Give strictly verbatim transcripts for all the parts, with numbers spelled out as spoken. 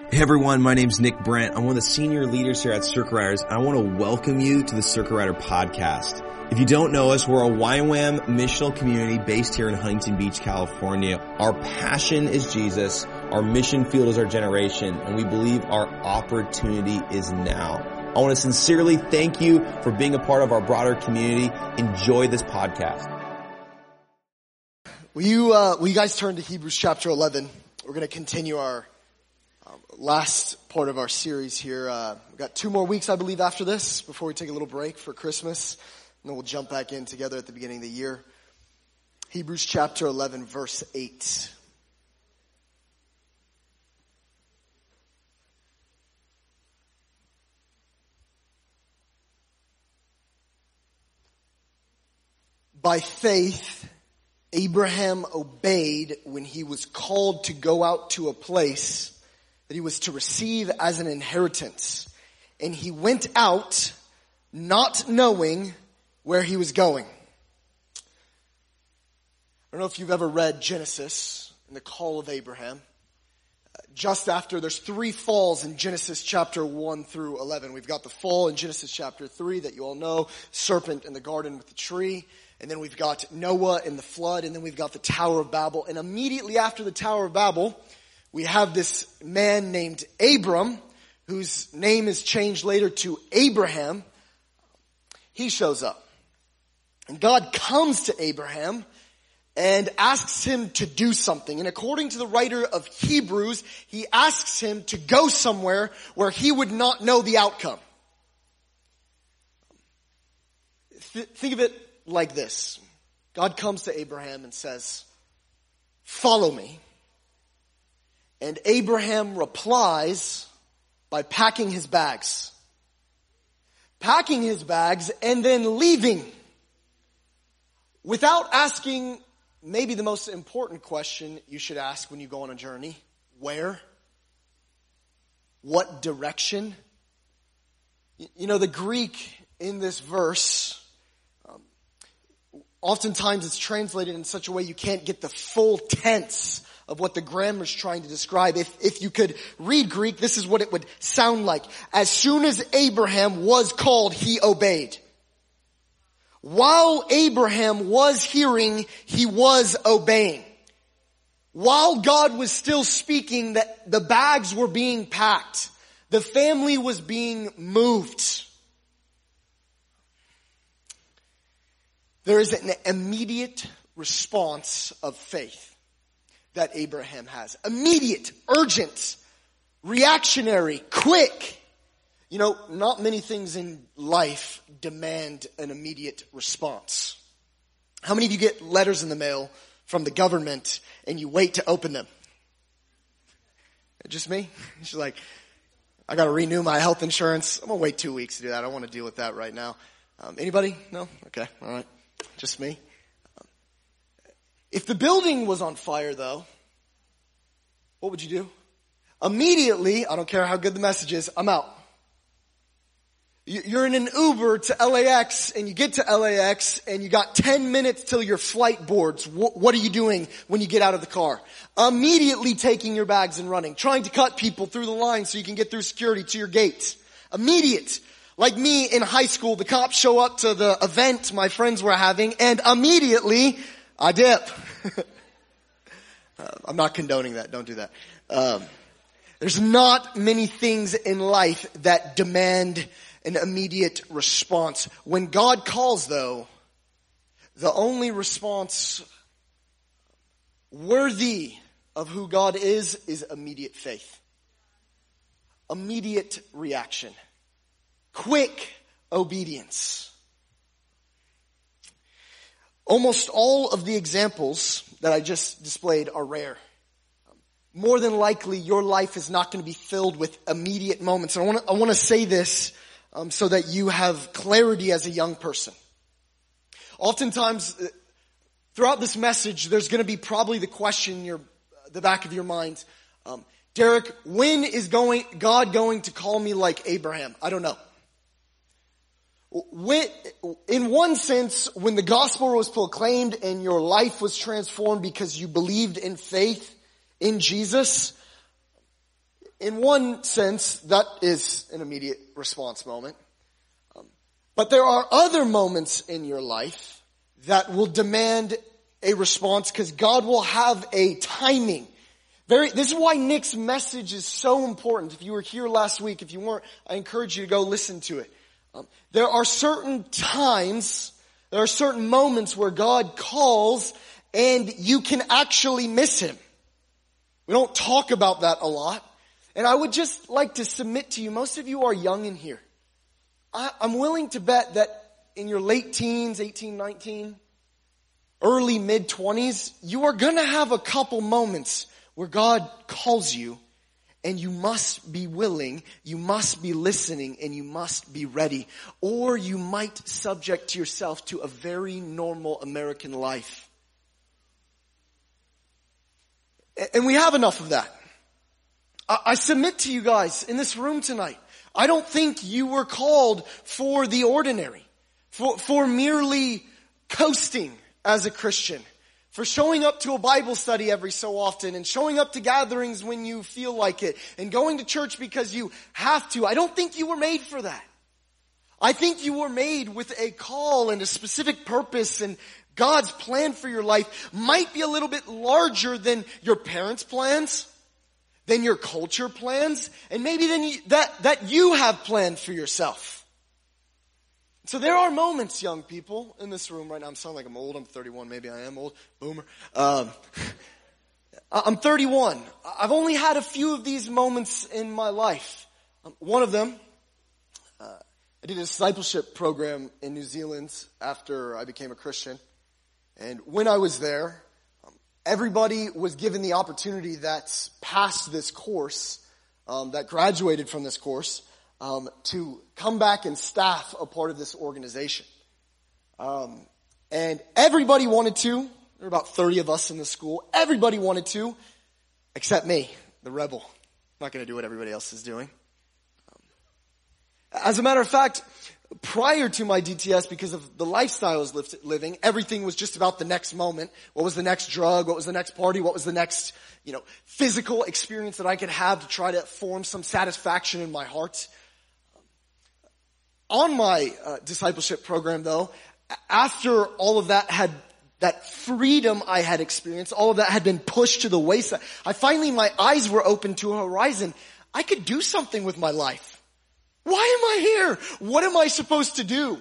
Hey everyone, my name's Nick Brent. I'm one of the senior leaders here at Circuit Riders. I want to welcome you to the Circuit Rider podcast. If you don't know us, we're a Y WAM missional community based here in Huntington Beach, California. Our passion is Jesus, our mission field is our generation, and we believe our opportunity is now. I want to sincerely thank you for being a part of our broader community. Enjoy this podcast. Will you, uh, will you guys turn to Hebrews chapter eleven? We're going to continue our um, last part of our series here. Uh, we've got two more weeks, I believe, after this, before we take a little break for Christmas. And then we'll jump back in together at the beginning of the year. Hebrews chapter eleven, verse eight. By faith, Abraham obeyed when he was called to go out to a place that he was to receive as an inheritance. And he went out not knowing where he was going. I don't know if you've ever read Genesis and the call of Abraham. Uh, just after, there's three falls in Genesis chapter one through eleven. We've got the fall in Genesis chapter three that you all know, serpent in the garden with the tree. And then we've got Noah in the flood, and then we've got the Tower of Babel. And immediately after the Tower of Babel, we have this man named Abram, whose name is changed later to Abraham. He shows up. And God comes to Abraham and asks him to do something. And according to the writer of Hebrews, he asks him to go somewhere where he would not know the outcome. Th- think of it like this. God comes to Abraham and says, "Follow me." And Abraham replies by packing his bags. Packing his bags and then leaving without asking maybe the most important question you should ask when you go on a journey. Where? What direction? You know, the Greek in this verse, um, oftentimes it's translated in such a way you can't get the full tense of what the grammar's trying to describe. If, if you could read Greek, this is what it would sound like. As soon as Abraham was called, he obeyed. While Abraham was hearing, he was obeying. While God was still speaking, that the bags were being packed. The family was being moved. There is an immediate response of faith that Abraham has. Immediate, urgent, reactionary, quick. You know, not many things in life demand an immediate response. How many of you get letters in the mail from the government and you wait to open them? Just me? She's like, I gotta renew my health insurance. I'm gonna wait two weeks to do that. I don't want to deal with that right now. Um, anybody? No? Okay, alright. Just me. If the building was on fire, though, what would you do? Immediately, I don't care how good the message is, I'm out. You're in an Uber to L A X, and you get to L A X, and you got ten minutes till your flight boards. What are you doing when you get out of the car? Immediately taking your bags and running, trying to cut people through the line so you can get through security to your gate. Immediate. Like me in high school, the cops show up to the event my friends were having, and immediately I dip. uh, I'm not condoning that. Don't do that. Um, there's not many things in life that demand an immediate response. When God calls, though, the only response worthy of who God is is immediate faith. Immediate reaction. Quick obedience. Almost all of the examples that I just displayed are rare. More than likely, your life is not going to be filled with immediate moments. And I want to, I want to say this um, so that you have clarity as a young person. Oftentimes, throughout this message, there's going to be probably the question in your, the back of your mind, um, Derek, when is going God going to call me like Abraham? I don't know. When, in one sense, when the gospel was proclaimed and your life was transformed because you believed in faith in Jesus, in one sense, that is an immediate response moment. Um, but there are other moments in your life that will demand a response because God will have a timing. Very, this is why Nick's message is so important. If you were here last week, if you weren't, I encourage you to go listen to it. Um, there are certain times, there are certain moments where God calls and you can actually miss him. We don't talk about that a lot. And I would just like to submit to you, most of you are young in here. I, I'm willing to bet that in your late teens, eighteen, nineteen, early mid-twenties, you are going to have a couple moments where God calls you and you must be willing, you must be listening, and you must be ready. Or you might subject yourself to a very normal American life. And we have enough of that. I submit to you guys in this room tonight, I don't think you were called for the ordinary, for, for merely coasting as a Christian, for showing up to a Bible study every so often and showing up to gatherings when you feel like it and going to church because you have to. I don't think you were made for that. I think you were made with a call and a specific purpose, and God's plan for your life might be a little bit larger than your parents' plans, than your culture plans, and maybe than you, that, that you have planned for yourself. So there are moments, young people, in this room right now. I'm sounding like I'm old. I'm thirty-one. Maybe I am old. Boomer. Um, I'm thirty-one. I've only had a few of these moments in my life. Um, one of them, uh, I did a discipleship program in New Zealand after I became a Christian. And when I was there, um, everybody was given the opportunity that's passed this course, um, that graduated from this course, um, to come back and staff a part of this organization. Um, and everybody wanted to. There were about thirty of us in the school. Everybody wanted to, except me, the rebel. I'm not going to do what everybody else is doing. Um, as a matter of fact, prior to my D T S, because of the lifestyle I was living, everything was just about the next moment. What was the next drug? What was the next party? What was the next, you know, physical experience that I could have to try to form some satisfaction in my heart? On my uh, discipleship program, though, after all of that had, that freedom I had experienced, all of that had been pushed to the wayside, I finally, my eyes were open to a horizon. I could do something with my life. Why am I here? What am I supposed to do?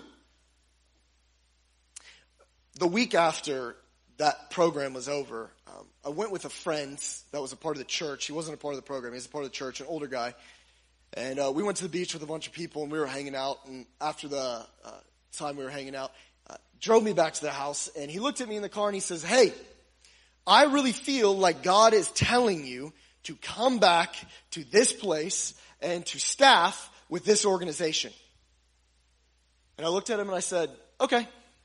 The week after that program was over, um, I went with a friend that was a part of the church. He wasn't a part of the program. He was a part of the church, an older guy. And uh, we went to the beach with a bunch of people, and we were hanging out. And after the uh, time we were hanging out, uh, drove me back to the house. And he looked at me in the car, and he says, "Hey, I really feel like God is telling you to come back to this place and to staff with this organization." And I looked at him and I said, "Okay."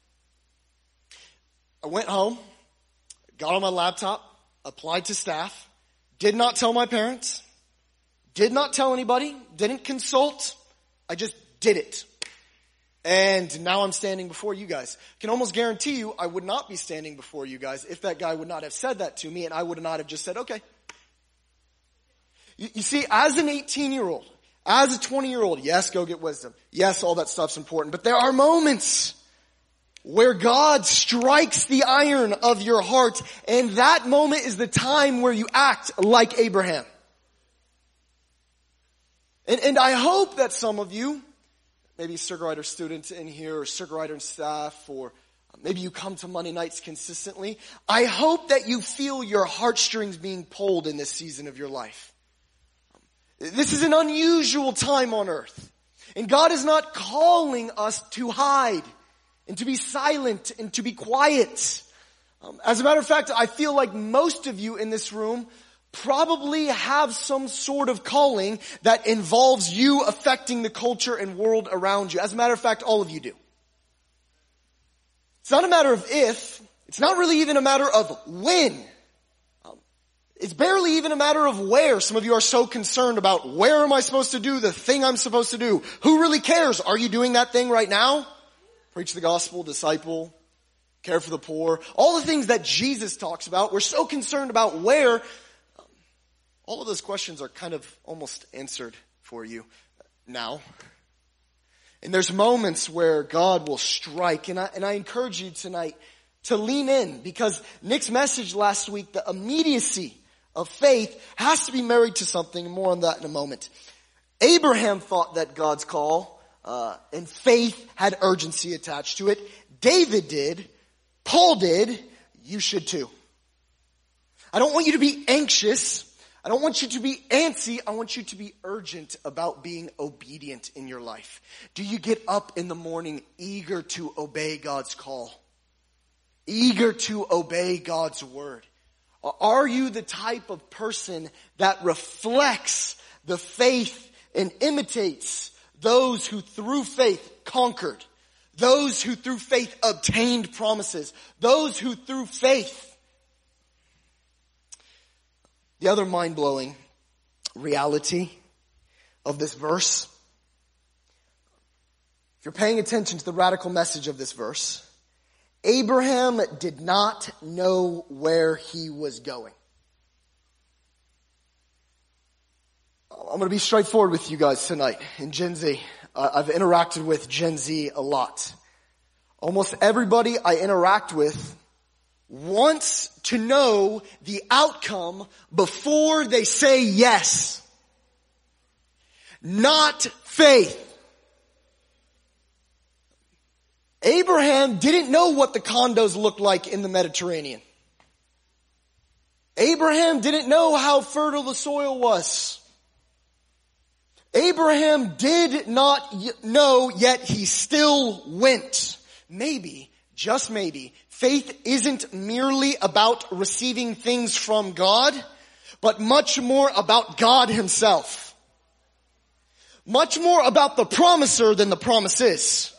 I went home, got on my laptop, applied to staff, did not tell my parents, did not tell anybody, didn't consult. I just did it. And now I'm standing before you guys. I can almost guarantee you I would not be standing before you guys if that guy would not have said that to me, and I would not have just said, "Okay." You, you see, as an eighteen-year-old, as a twenty-year-old, yes, go get wisdom. Yes, all that stuff's important. But there are moments where God strikes the iron of your heart, and that moment is the time where you act like Abraham. And, and I hope that some of you, maybe Circle Rider students in here, or Circle Rider staff, or maybe you come to Monday nights consistently, I hope that you feel your heartstrings being pulled in this season of your life. This is an unusual time on earth. And God is not calling us to hide and to be silent and to be quiet. Um, as a matter of fact, I feel like most of you in this room probably have some sort of calling that involves you affecting the culture and world around you. As a matter of fact, all of you do. It's not a matter of if. It's not really even a matter of when. It's barely even a matter of where. Some of you are so concerned about where am I supposed to do the thing I'm supposed to do. Who really cares? Are you doing that thing right now? Preach the gospel, disciple, care for the poor. All the things that Jesus talks about. We're so concerned about where. all of those questions are kind of almost answered for you now. And there's moments where God will strike, and I, and I encourage you tonight to lean in, because Nick's message last week, the immediacy of faith has to be married to something. More on that in a moment. Abraham thought that God's call uh, and faith had urgency attached to it. David did. Paul did. You should too. I don't want you to be anxious. I don't want you to be antsy. I want you to be urgent about being obedient in your life. Do you get up in the morning eager to obey God's call? Eager to obey God's word? Are you the type of person that reflects the faith and imitates those who through faith conquered? Those who through faith obtained promises? Those who through faith... The other mind-blowing reality of this verse, if you're paying attention to the radical message of this verse, Abraham did not know where he was going. I'm going to be straightforward with you guys tonight in Gen Z. Uh, I've interacted with Gen Z a lot. Almost everybody I interact with wants to know the outcome before they say yes. Not faith. Abraham didn't know what the condos looked like in the Mediterranean. Abraham didn't know how fertile the soil was. Abraham did not know, yet he still went. Maybe, just maybe, faith isn't merely about receiving things from God, but much more about God himself. Much more about the promiser than the promises.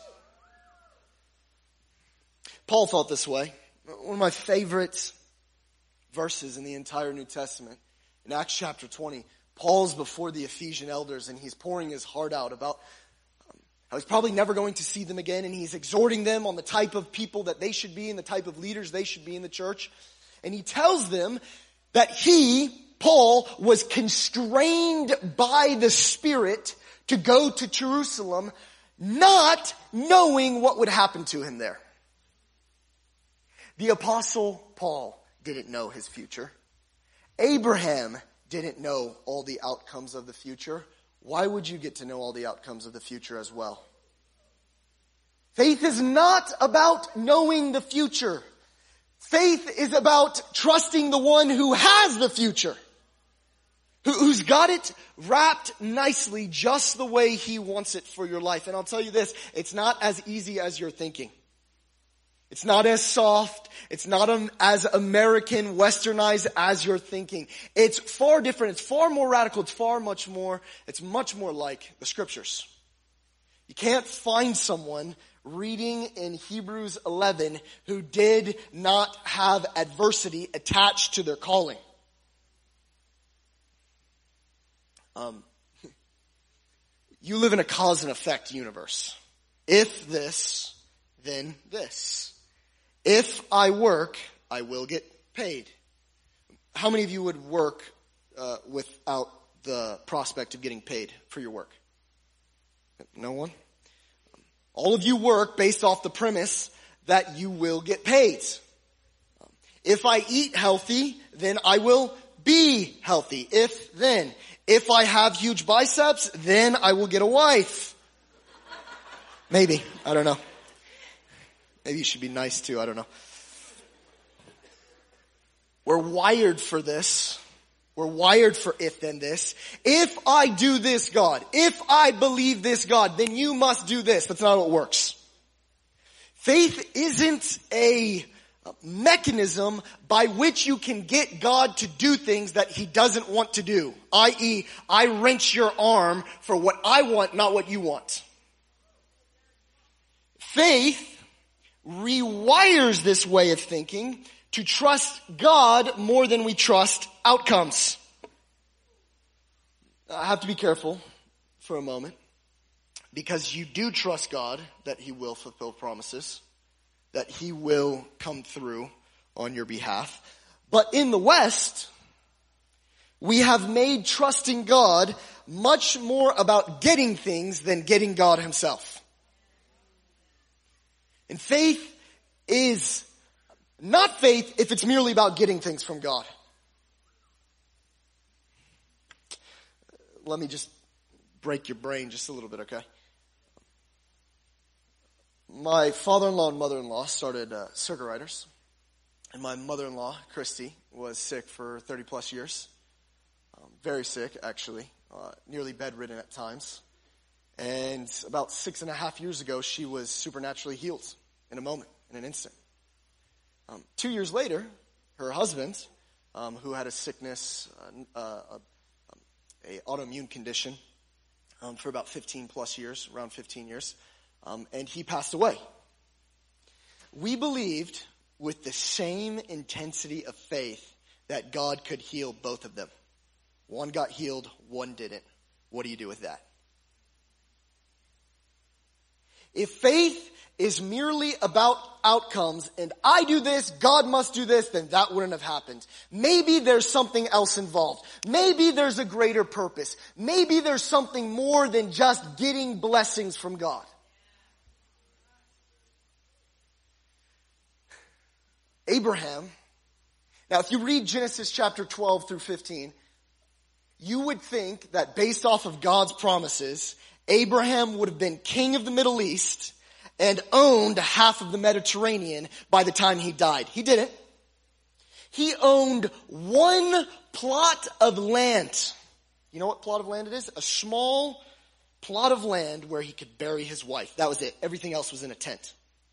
Paul felt this way. One of my favorite verses in the entire New Testament, in Acts chapter twenty, Paul's before the Ephesian elders and he's pouring his heart out about um, how he's probably never going to see them again, and he's exhorting them on the type of people that they should be and the type of leaders they should be in the church. And he tells them that he, Paul, was constrained by the Spirit to go to Jerusalem, not knowing what would happen to him there. The Apostle Paul didn't know his future. Abraham didn't know all the outcomes of the future. Why would you get to know all the outcomes of the future as well? Faith is not about knowing the future. Faith is about trusting the one who has the future, who's got it wrapped nicely just the way he wants it for your life. And I'll tell you this, it's not as easy as you're thinking. It's not as soft. It's not as American, westernized as you're thinking. It's far different. It's far more radical. It's far much more, it's much more like the scriptures. You can't find someone reading in Hebrews eleven who did not have adversity attached to their calling. Um, you live in a cause and effect universe. If this, then this. If I work, I will get paid. How many of you would work uh, without the prospect of getting paid for your work? No one? All of you work based off the premise that you will get paid. If I eat healthy, then I will be healthy. If then, if I have huge biceps, then I will get a wife. Maybe. I don't know. Maybe you should be nice too. I don't know. We're wired for this. We're wired for if then this. If I do this, God, if I believe this, God, then you must do this. That's not how it works. Faith isn't a mechanism by which you can get God to do things that he doesn't want to do. that is, I wrench your arm for what I want, not what you want. Faith rewires this way of thinking to trust God more than we trust outcomes. I have to be careful for a moment, because you do trust God that he will fulfill promises, that he will come through on your behalf. But in the West, we have made trusting God much more about getting things than getting God himself. And faith is not faith if it's merely about getting things from God. Let me just break your brain just a little bit, okay? My father-in-law and mother-in-law started uh, Circuit Riders. And my mother-in-law, Christy, was sick for thirty plus years. Um, very sick, actually. Uh, nearly bedridden at times. And about six and a half years ago, she was supernaturally healed in a moment, in an instant. Um, two years later, her husband, um, who had a sickness, uh, uh, a autoimmune condition um, for about fifteen plus years, around fifteen years, um, and he passed away. We believed with the same intensity of faith that God could heal both of them. One got healed, one didn't. What do you do with that? If faith is merely about outcomes, and I do this, God must do this, then that wouldn't have happened. Maybe there's something else involved. Maybe there's a greater purpose. Maybe there's something more than just getting blessings from God. Abraham, now if you read Genesis chapter twelve through fifteen, you would think that based off of God's promises, Abraham would have been king of the Middle East and owned half of the Mediterranean by the time he died. He didn't. He owned one plot of land. You know what plot of land it is? A small plot of land where he could bury his wife. That was it. Everything else was in a tent.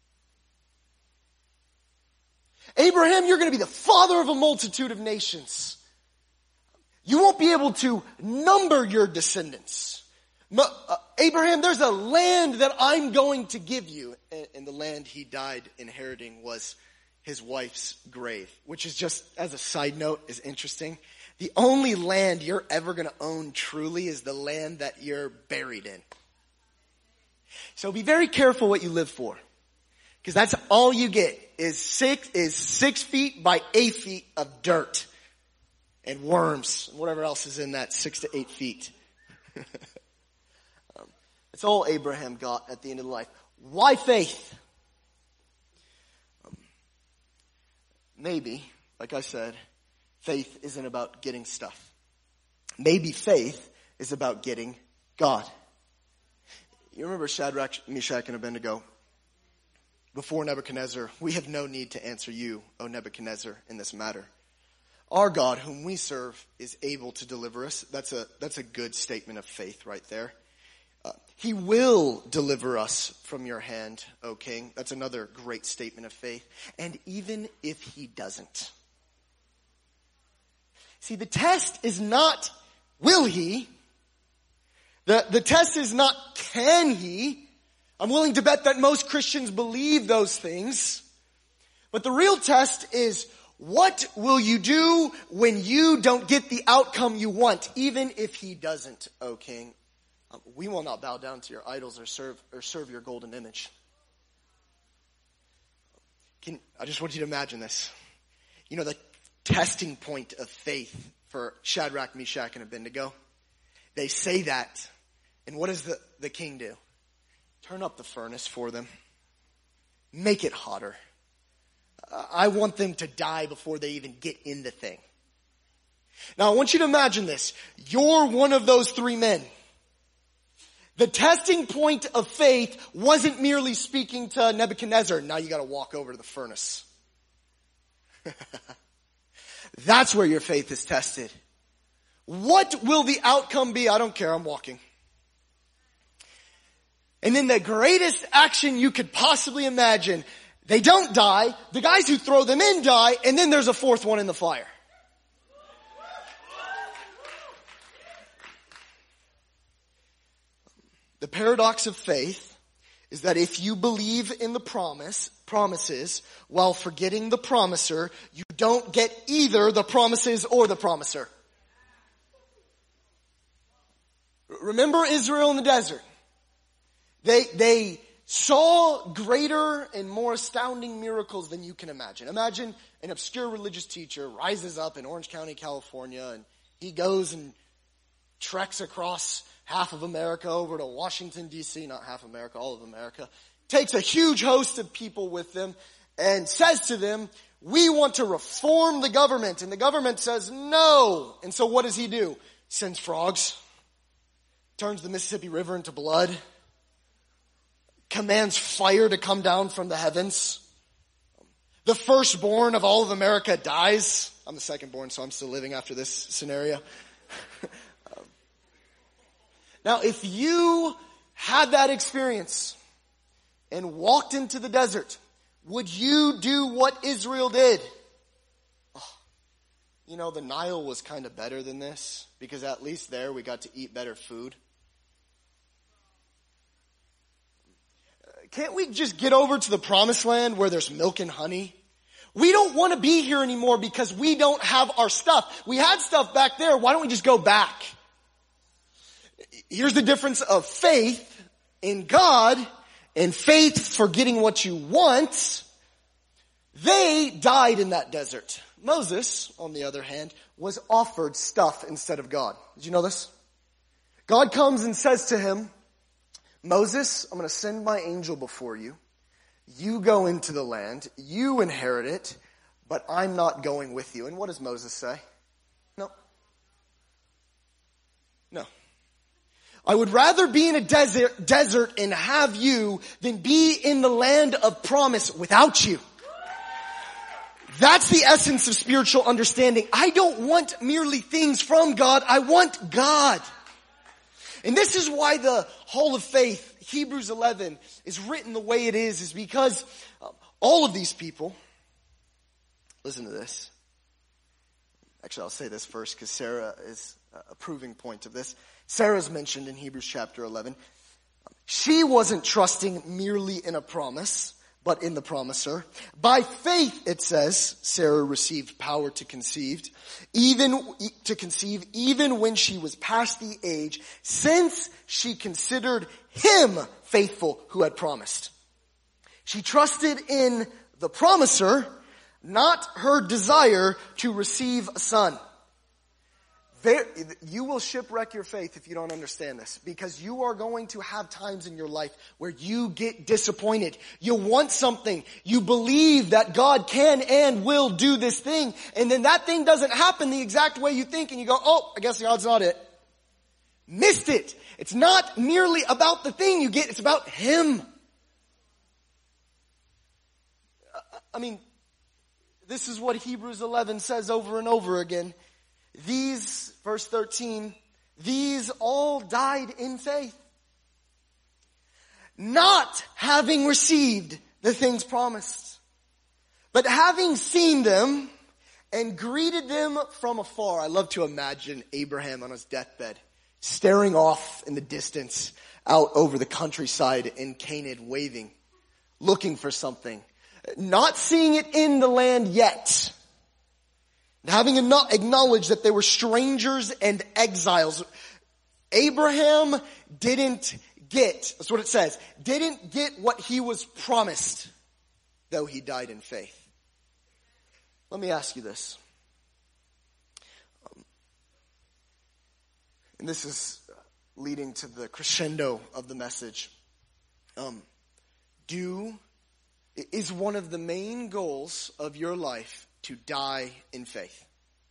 Abraham, you're going to be the father of a multitude of nations. You won't be able to number your descendants. Uh, Abraham, there's a land that I'm going to give you. And, and the land he died inheriting was his wife's grave, which is just, as a side note, is interesting. The only land you're ever going to own truly is the land that you're buried in. So be very careful what you live for. Because that's all you get is six, is six feet by eight feet of dirt and worms and whatever else is in that six to eight feet. um, that's all Abraham got at the end of life. Why faith? Um, maybe, like I said, faith isn't about getting stuff. Maybe faith is about getting God. You remember Shadrach, Meshach, and Abednego? Before Nebuchadnezzar, we have no need to answer you, O Nebuchadnezzar, in this matter. Our God, whom we serve, is able to deliver us. That's a, that's a good statement of faith right there. Uh, he will deliver us from your hand, O King. That's another great statement of faith. And even if he doesn't. See, the test is not, will he? The, the test is not, can he? I'm willing to bet that most Christians believe those things. But the real test is, what will you do when you don't get the outcome you want, even if he doesn't, O King? Um, we will not bow down to your idols or serve or serve your golden image. Can, I just want you to imagine this. You know, the testing point of faith for Shadrach, Meshach, and Abednego? They say that, and what does the, the king do? Turn up the furnace for them. Make it hotter. Uh, I want them to die before they even get in the thing. Now I want you to imagine this. You're one of those three men. The testing point of faith wasn't merely speaking to Nebuchadnezzar. Now you gotta walk over to the furnace. That's where your faith is tested. What will the outcome be? I don't care, I'm walking. And then the greatest action you could possibly imagine, they don't die, the guys who throw them in die, and then there's a fourth one in the fire. The paradox of faith is that if you believe in the promise, promises, while forgetting the promiser, you don't get either the promises or the promiser. Remember Israel in the desert? They, they saw greater and more astounding miracles than you can imagine. Imagine an obscure religious teacher rises up in Orange County, California, and He goes and treks across half of America over to Washington, D C, not half America, all of America, takes a huge host of people with them and says to them, we want to reform the government. And the government says no. And so what does he do? Sends frogs, turns the Mississippi River into blood, commands fire to come down from the heavens. The firstborn of all of America dies. I'm the secondborn, so I'm still living after this scenario. um, now, if you had that experience and walked into the desert, would you do what Israel did? Oh, you know, the Nile was kind of better than this because at least there we got to eat better food. Can't we just get over to the promised land where there's milk and honey? We don't want to be here anymore because we don't have our stuff. We had stuff back there. Why don't we just go back? Here's the difference of faith in God and faith for getting what you want. They died in that desert. Moses, on the other hand, was offered stuff instead of God. Did you know this? God comes and says to him, Moses, I'm going to send my angel before you. You go into the land. You inherit it, but I'm not going with you. And what does Moses say? No. No. I would rather be in a desert, desert and have you than be in the land of promise without you. That's the essence of spiritual understanding. I don't want merely things from God. I want God. And this is why the Hall of Faith, Hebrews eleven, is written the way it is, is because all of these people, listen to this. Actually, I'll say this first because Sarah is a proving point of this. Sarah's mentioned in Hebrews chapter eleven. She wasn't trusting merely in a promise, but in the promiser. By faith, it says, Sarah received power to conceive, even to conceive, even when she was past the age, since she considered him faithful who had promised. She trusted in the promiser, not her desire to receive a son. There, you will shipwreck your faith if you don't understand this, because you are going to have times in your life where you get disappointed. You want something. You believe that God can and will do this thing, and then that thing doesn't happen the exact way you think, and you go, oh, I guess God's not it. Missed it. It's not merely about the thing you get, it's about Him. I mean, this is what Hebrews eleven says over and over again. These, verse thirteen, these all died in faith, not having received the things promised, but having seen them and greeted them from afar. I love to imagine Abraham on his deathbed, staring off in the distance out over the countryside in Canaan, waving, looking for something, not seeing it in the land yet. Having acknowledged that they were strangers and exiles. Abraham didn't get, that's what it says, didn't get what he was promised, though he died in faith. Let me ask you this. Um, and this is leading to the crescendo of the message. Um, do, is one of the main goals of your life to die in faith?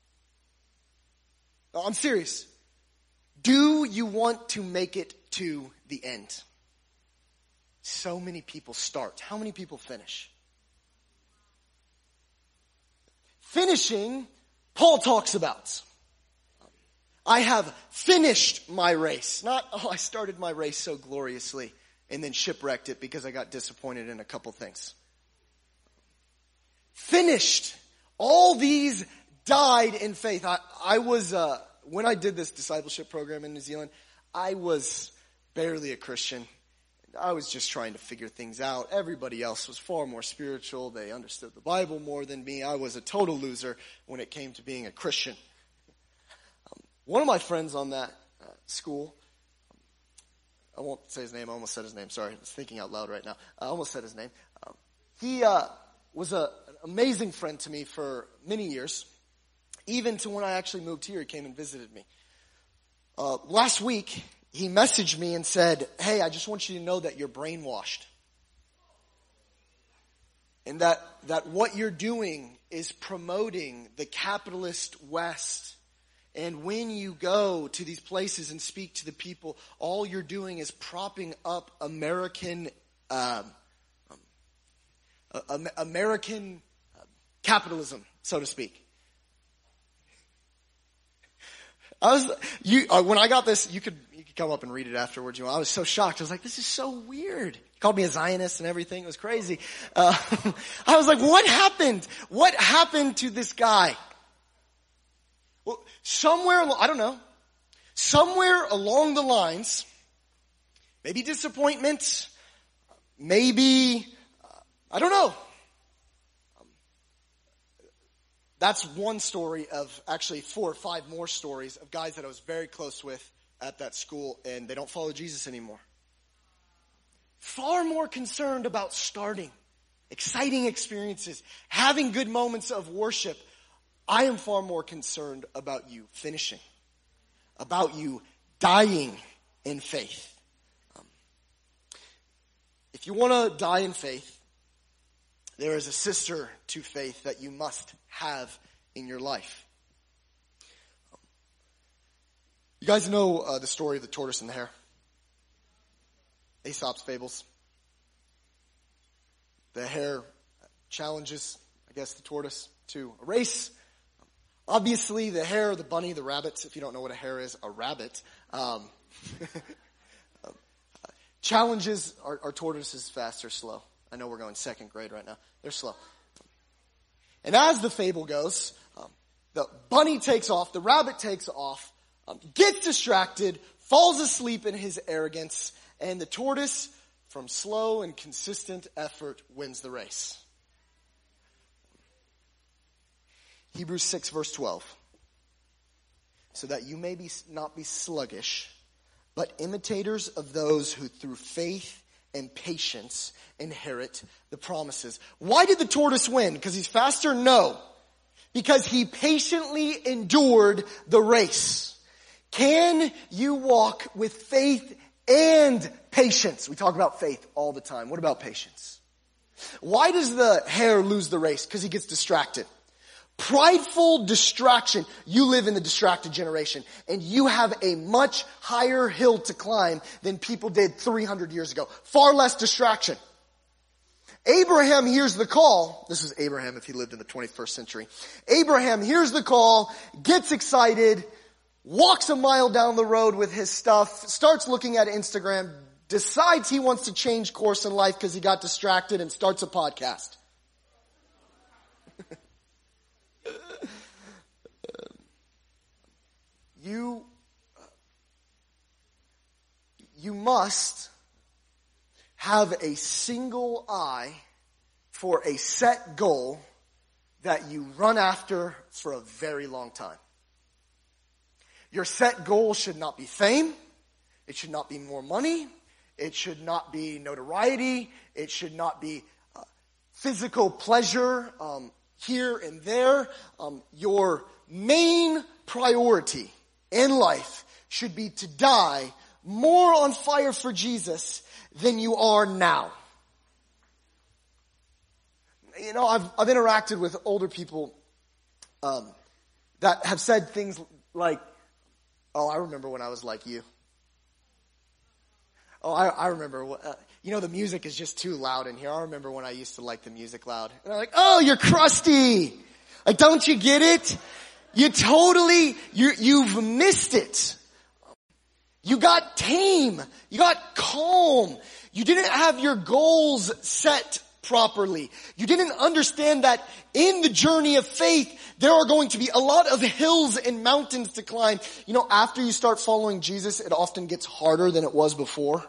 No, I'm serious. Do you want to make it to the end? So many people start. How many people finish? Finishing, Paul talks about. I have finished my race. Not, oh, I started my race so gloriously and then shipwrecked it because I got disappointed in a couple things. Finished. All these died in faith. I, I was, uh, when I did this discipleship program in New Zealand, I was barely a Christian. I was just trying to figure things out. Everybody else was far more spiritual. They understood the Bible more than me. I was a total loser when it came to being a Christian. Um, one of my friends on that uh, school, I won't say his name. I almost said his name. Sorry. I was thinking out loud right now. I almost said his name. Um, he uh, was a, an amazing friend to me for many years. even to when I actually moved here, he came and visited me. Uh, last week, he messaged me and said, hey, I just want you to know that you're brainwashed. And that, that what you're doing is promoting the capitalist West. And when you go to these places and speak to the people, all you're doing is propping up American, um, um, American capitalism, so to speak. I was, you, uh, when I got this, you could, you could come up and read it afterwards. You know, I was so shocked. I was like, this is so weird. He called me a Zionist and everything. It was crazy. Uh, I was like, what happened? What happened to this guy? Well, somewhere, I don't know, somewhere along the lines, maybe disappointment, maybe, uh, I don't know. That's one story of actually four or five more stories of guys that I was very close with at that school, and they don't follow Jesus anymore. Far more concerned about starting, exciting experiences, having good moments of worship. I am far more concerned about you finishing, about you dying in faith. Um, if you want to die in faith, there is a sister to faith that you must have in your life. You guys know uh, the story of the tortoise and the hare? Aesop's fables. The hare challenges, I guess, the tortoise to a race. Obviously, the hare, the bunny, the rabbit, if you don't know what a hare is, a rabbit, um, challenges our, our tortoises fast or slow. I know we're going second grade right now. They're slow. And as the fable goes, um, the bunny takes off, the rabbit takes off, um, gets distracted, falls asleep in his arrogance, and the tortoise, from slow and consistent effort, wins the race. Hebrews six verse twelve. So that you may be not be sluggish, but imitators of those who through faith and patience inherit the promises. Why did the tortoise win? Because he's faster? No. Because he patiently endured the race. Can you walk with faith and patience? We talk about faith all the time. What about patience? Why does the hare lose the race? Because he gets distracted. Prideful distraction. You live in the distracted generation, and you have a much higher hill to climb than people did three hundred years ago. Far less distraction. Abraham hears the call. This is Abraham if he lived in the twenty-first century. Abraham hears the call, gets excited, walks a mile down the road with his stuff, starts looking at Instagram, decides he wants to change course in life because he got distracted, and starts a podcast. You, you must have a single eye for a set goal that you run after for a very long time. Your set goal should not be fame. It should not be more money. It should not be notoriety. It should not be uh, physical pleasure um, here and there. Um, your main priority in life should be to die more on fire for Jesus than you are now. You know, I've, I've interacted with older people um, that have said things like, oh, I remember when I was like you. Oh, I, I remember, uh, you know, the music is just too loud in here. I remember when I used to like the music loud. And I'm like, oh, you're crusty. Like, don't you get it? You totally, you, you've missed it. You got tame. You got calm. You didn't have your goals set properly. You didn't understand that in the journey of faith, there are going to be a lot of hills and mountains to climb. You know, after you start following Jesus, it often gets harder than it was before.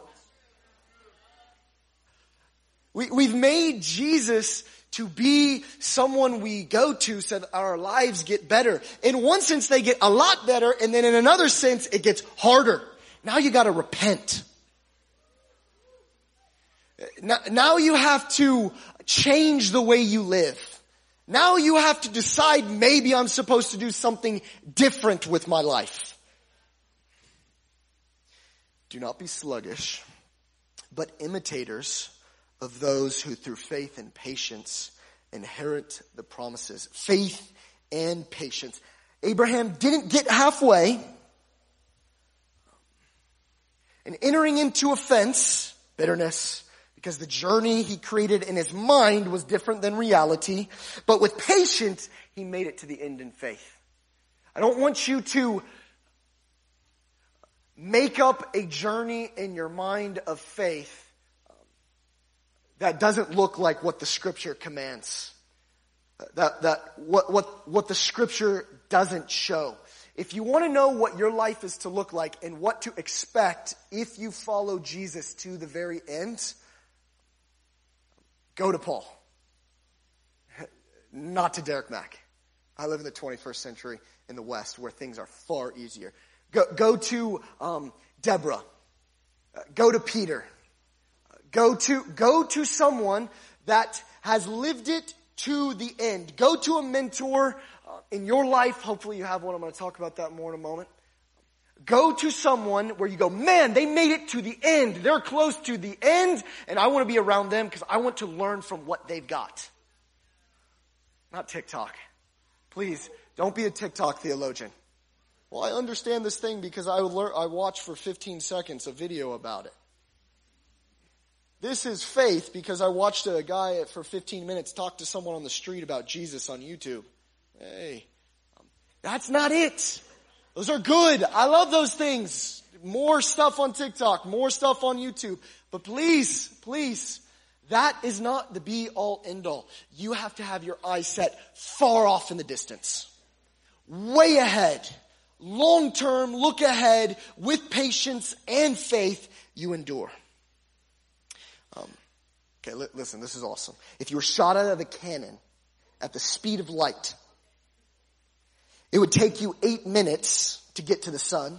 We, we've made Jesus to be someone we go to so that our lives get better. In one sense, they get a lot better, and then in another sense, it gets harder. Now you gotta repent. Now, now you have to change the way you live. Now you have to decide maybe I'm supposed to do something different with my life. Do not be sluggish, but imitators of those who through faith and patience inherit the promises. Faith and patience. Abraham didn't get halfway. And entering into offense, bitterness, because the journey he created in his mind was different than reality. But with patience, he made it to the end in faith. I don't want you to make up a journey in your mind of faith that doesn't look like what the scripture commands. That, that, what, what, what the scripture doesn't show. If you want to know what your life is to look like and what to expect if you follow Jesus to the very end, go to Paul. Not to Derek Mack. I live in the twenty-first century in the West where things are far easier. Go, go to um, Deborah. Uh, go to Peter. Uh, go to go to someone that has lived it to the end. Go to a mentor uh, in your life. Hopefully you have one. I'm going to talk about that more in a moment. Go to someone where you go, man, they made it to the end. They're close to the end, and I want to be around them because I want to learn from what they've got. Not TikTok. Please, don't be a TikTok theologian. Well, I understand this thing because I learn, I watched for fifteen seconds a video about it. This is faith because I watched a guy for fifteen minutes talk to someone on the street about Jesus on YouTube. Hey, that's not it. Those are good. I love those things. More stuff on TikTok, more stuff on YouTube. But please, please, that is not the be all end all. You have to have your eyes set far off in the distance. Way ahead. Long term, look ahead. With patience and faith, you endure. Um, okay, li- listen, this is awesome. If you were shot out of a cannon at the speed of light, it would take you eight minutes to get to the sun,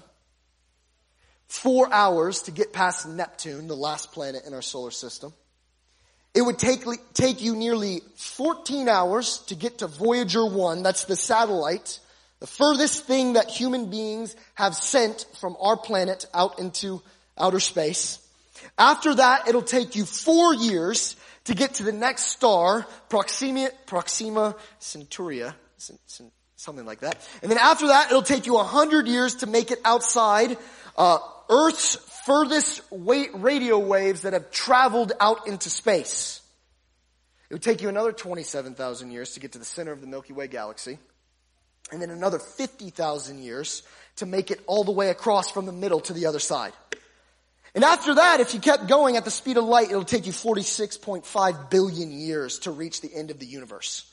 four hours to get past Neptune, the last planet in our solar system. It would take, take you nearly fourteen hours to get to Voyager one, that's the satellite, the furthest thing that human beings have sent from our planet out into outer space. After that, it'll take you four years to get to the next star, Proxima, Proxima Centauria, something like that. And then after that, it'll take you a hundred years to make it outside uh, Earth's furthest radio waves that have traveled out into space. It would take you another twenty-seven thousand years to get to the center of the Milky Way galaxy. And then another fifty thousand years to make it all the way across from the middle to the other side. And after that, if you kept going at the speed of light, it'll take you forty-six point five billion years to reach the end of the universe.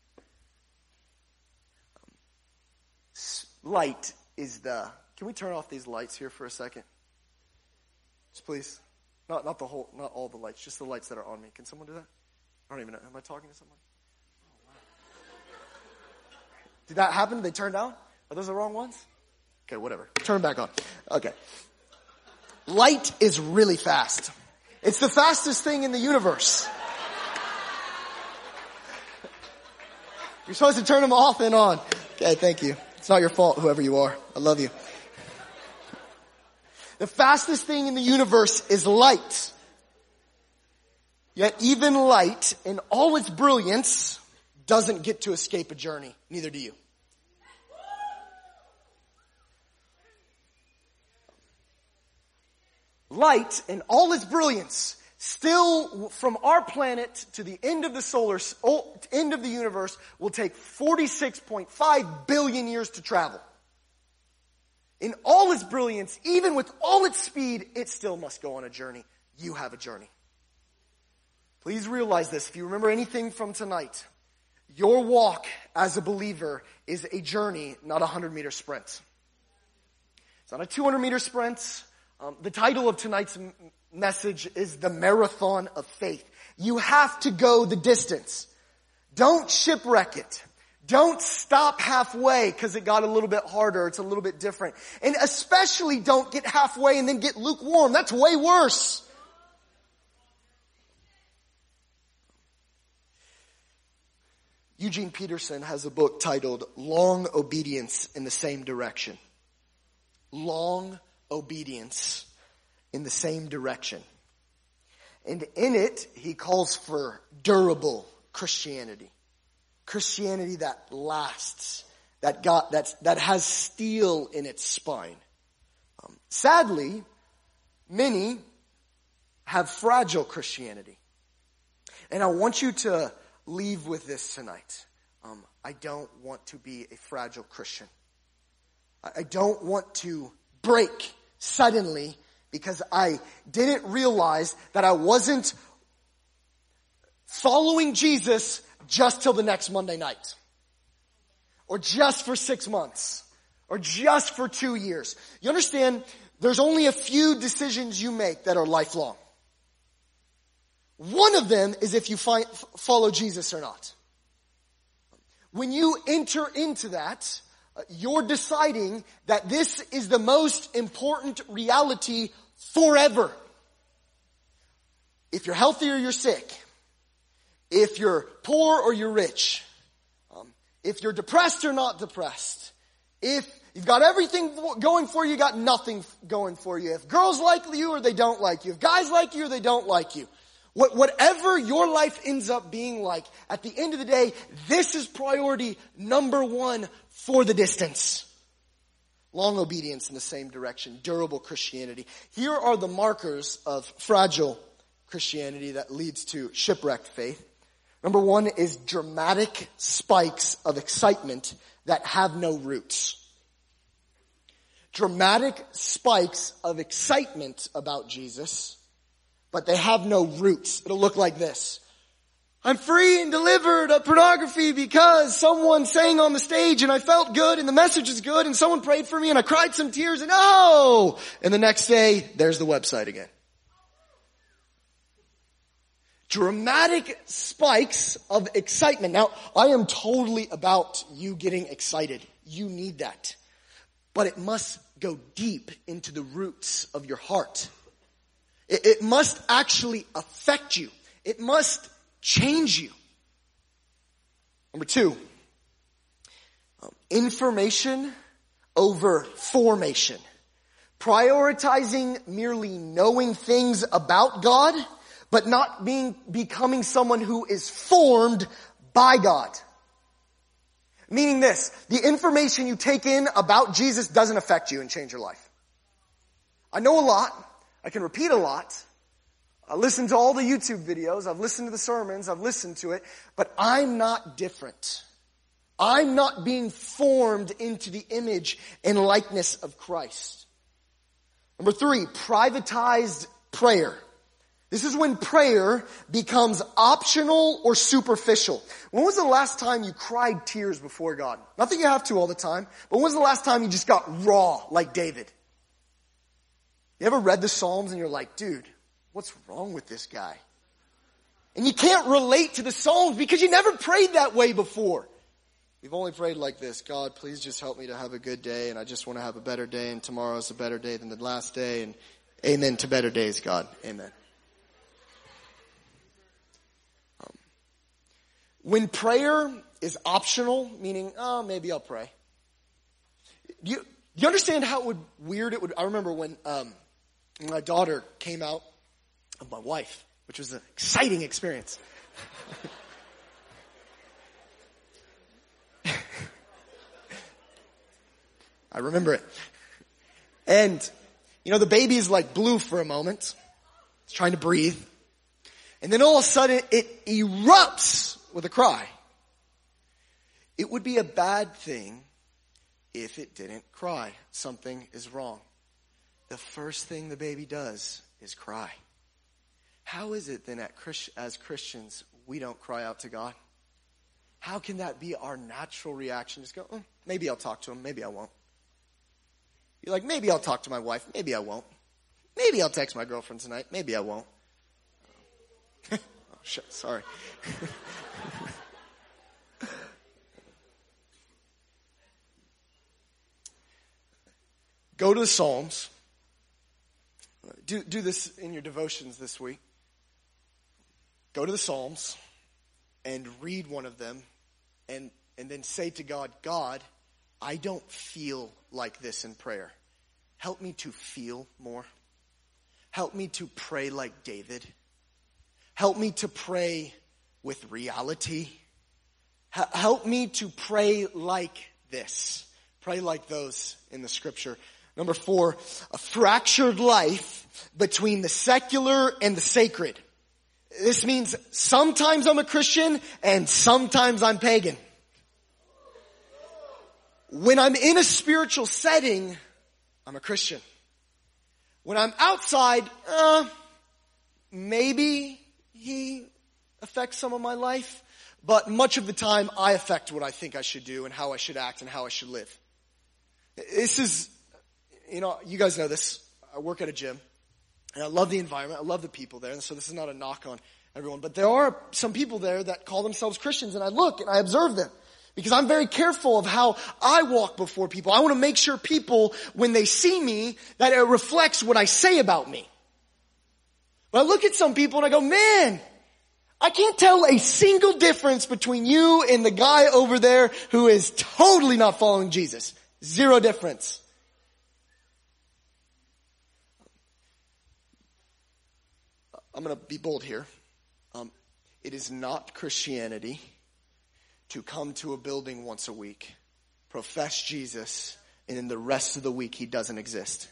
Light is the... Can we turn off these lights here for a second? Just please. Not not the whole, not all the lights, just the lights that are on me. Can someone do that? I don't even know. Am I talking to someone? Oh, wow. Did that happen? Did they turn down? Are those the wrong ones? Okay, whatever. Turn back on. Okay. Light is really fast. It's the fastest thing in the universe. You're supposed to turn them off and on. Okay, thank you. It's not your fault, whoever you are. I love you. The fastest thing in the universe is light. Yet even light, in all its brilliance, doesn't get to escape a journey. Neither do you. Light, in all its brilliance, still from our planet to the end of the solar, end of the universe, will take forty-six point five billion years to travel. In all its brilliance, even with all its speed, it still must go on a journey. You have a journey. Please realize this. If you remember anything from tonight, your walk as a believer is a journey, not a hundred meter sprint. It's not a two hundred meter sprint. Um, the title of tonight's m- message is the marathon of faith. You have to go the distance. Don't shipwreck it. Don't stop halfway because it got a little bit harder. It's a little bit different. And especially don't get halfway and then get lukewarm. That's way worse. Eugene Peterson has a book titled Long Obedience in the Same Direction. Long Obedience in the Same Direction. And in it, he calls for durable Christianity. Christianity that lasts, that got, that's, that has steel in its spine. Um, sadly, many have fragile Christianity. And I want you to leave with this tonight. Um, I don't want to be a fragile Christian. I, I don't want to break suddenly because I didn't realize that I wasn't following Jesus just till the next Monday night. Or just for six months. Or just for two years. You understand, there's only a few decisions you make that are lifelong. One of them is if you find, follow Jesus or not. When you enter into that, uh, you're deciding that this is the most important reality forever. If you're healthy or you're sick. If you're poor or you're rich. Um, if you're depressed or not depressed. If you've got everything going for you, you got nothing going for you. If girls like you or they don't like you. If guys like you or they don't like you. What, whatever your life ends up being like, at the end of the day, this is priority number one for the distance. Long obedience in the same direction. Durable Christianity. Here are the markers of fragile Christianity that leads to shipwrecked faith. Number one is dramatic spikes of excitement that have no roots. Dramatic spikes of excitement about Jesus, but they have no roots. It'll look like this. I'm free and delivered of pornography because someone sang on the stage and I felt good and the message is good and someone prayed for me and I cried some tears and oh! And the next day, there's the website again. Dramatic spikes of excitement. Now, I am totally about you getting excited. You need that. But it must go deep into the roots of your heart. It, it must actually affect you. It must change you. Number two, um, information over formation. Prioritizing merely knowing things about God, but not being becoming someone who is formed by God. Meaning this, the information you take in about Jesus doesn't affect you and change your life. I know a lot. I can repeat a lot. I listen to all the YouTube videos. I've listened to the sermons. I've listened to it. But I'm not different. I'm not being formed into the image and likeness of Christ. Number three, privatized prayer. This is when prayer becomes optional or superficial. When was the last time you cried tears before God? Not that you have to all the time, but when was the last time you just got raw like David? You ever read the Psalms and you're like, dude, what's wrong with this guy? And you can't relate to the Psalms because you never prayed that way before. We've only prayed like this. God, please just help me to have a good day, and I just want to have a better day, and tomorrow's a better day than the last day, and amen to better days, God. Amen. Um, when prayer is optional, meaning, oh, maybe I'll pray. Do you, do you understand how it would weird it would? I remember when um, my daughter came out of my wife, which was an exciting experience. I remember it. And, you know, the baby is like blue for a moment. It's trying to breathe. And then all of a sudden it erupts with a cry. It would be a bad thing if it didn't cry. Something is wrong. The first thing the baby does is cry. How is it then at Christ, as Christians, we don't cry out to God? How can that be our natural reaction? Just go, oh, maybe I'll talk to him, maybe I won't. You're like, maybe I'll talk to my wife, maybe I won't. Maybe I'll text my girlfriend tonight, maybe I won't. Oh, shit, sorry. Go to the Psalms. Do, do this in your devotions this week. Go to the Psalms and read one of them and, and then say to God, God, I don't feel like this in prayer. Help me to feel more. Help me to pray like David. Help me to pray with reality. H- help me to pray like this. Pray like those in the scripture. Number four, a fractured life between the secular and the sacred. This means sometimes I'm a Christian and sometimes I'm pagan. When I'm in a spiritual setting, I'm a Christian. When I'm outside, uh, maybe he affects some of my life, but much of the time I affect what I think I should do and how I should act and how I should live. This is, you know, you guys know this. I work at a gym, and I love the environment. I love the people there, and so this is not a knock on everyone. But there are some people there that call themselves Christians, and I look and I observe them. Because I'm very careful of how I walk before people. I want to make sure people, when they see me, that it reflects what I say about me. But I look at some people and I go, man, I can't tell a single difference between you and the guy over there who is totally not following Jesus. Zero difference. I'm going to be bold here. Um, it is not Christianity to come to a building once a week, profess Jesus, and in the rest of the week he doesn't exist.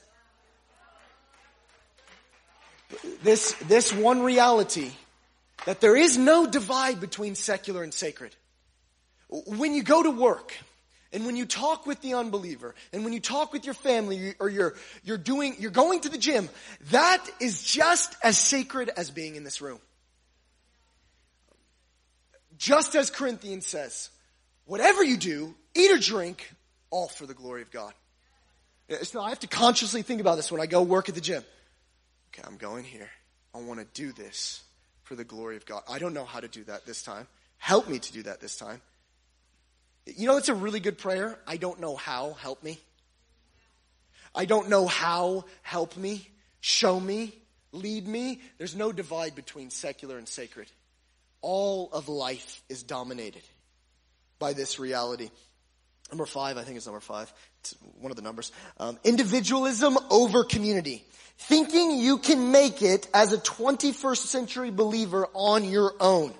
This, this one reality, that there is no divide between secular and sacred. When you go to work, and when you talk with the unbeliever, and when you talk with your family, or you're, you're doing, you're going to the gym, that is just as sacred as being in this room. Just as Corinthians says, whatever you do, eat or drink, all for the glory of God. So I have to consciously think about this when I go work at the gym. Okay, I'm going here. I want to do this for the glory of God. I don't know how to do that this time. Help me to do that this time. You know, it's a really good prayer. I don't know how. Help me. I don't know how. Help me. Show me. Lead me. There's no divide between secular and sacred. All of life is dominated by this reality. Number five, I think it's number five. It's one of the numbers. Um, individualism over community. Thinking you can make it as a twenty-first century believer on your own.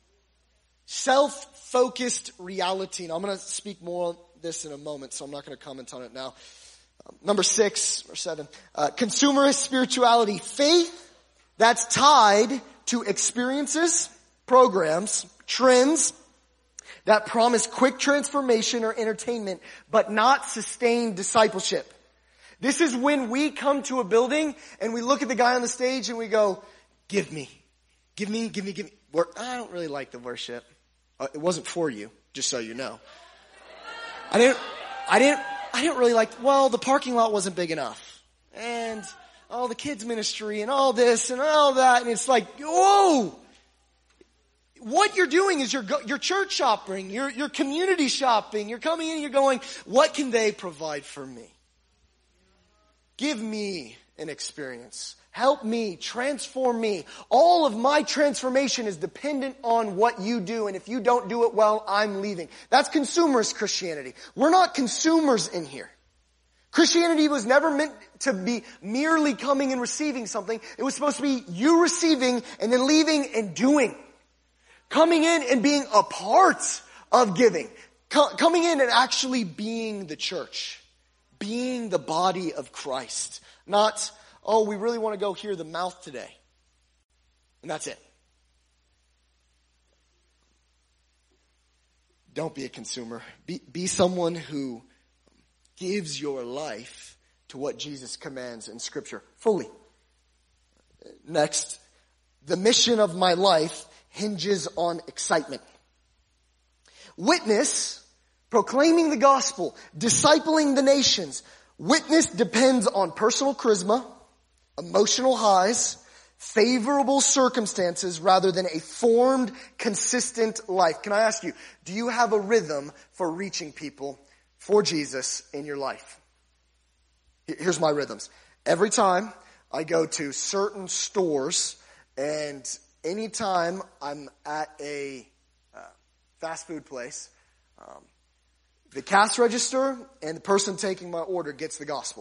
Self-focused reality. And I'm going to speak more on this in a moment, so I'm not going to comment on it now. Um, number six or seven. Uh, consumerist spirituality. Faith that's tied to experiences, programs, trends that promise quick transformation or entertainment, but not sustained discipleship. This is when we come to a building and we look at the guy on the stage and we go, give me, give me, give me, give me. I don't really like the worship. Uh, it wasn't for you, just so you know. I didn't, I didn't, I didn't really like, well, the parking lot wasn't big enough. And all the kids ministry and all this and all that. And it's like, whoa! What you're doing is you're, you're church shopping, you're, you're community shopping, you're coming in and you're going, what can they provide for me? Give me an experience. Help me, transform me. All of my transformation is dependent on what you do, and if you don't do it well, I'm leaving. That's consumerist Christianity. We're not consumers in here. Christianity was never meant to be merely coming and receiving something. It was supposed to be you receiving and then leaving and doing. Coming in and being a part of giving. Co- coming in and actually being the church. Being the body of Christ. Not, oh, we really want to go hear the mouth today. And that's it. Don't be a consumer. Be, be someone who gives your life to what Jesus commands in Scripture fully. Next, the mission of my life hinges on excitement. Witness, proclaiming the gospel, discipling the nations. Witness depends on personal charisma, emotional highs, favorable circumstances rather than a formed, consistent life. Can I ask you, do you have a rhythm for reaching people for Jesus in your life? Here's my rhythms. Every time I go to certain stores and anytime I'm at a uh, fast food place Um, the cash register and the person taking my order gets the gospel.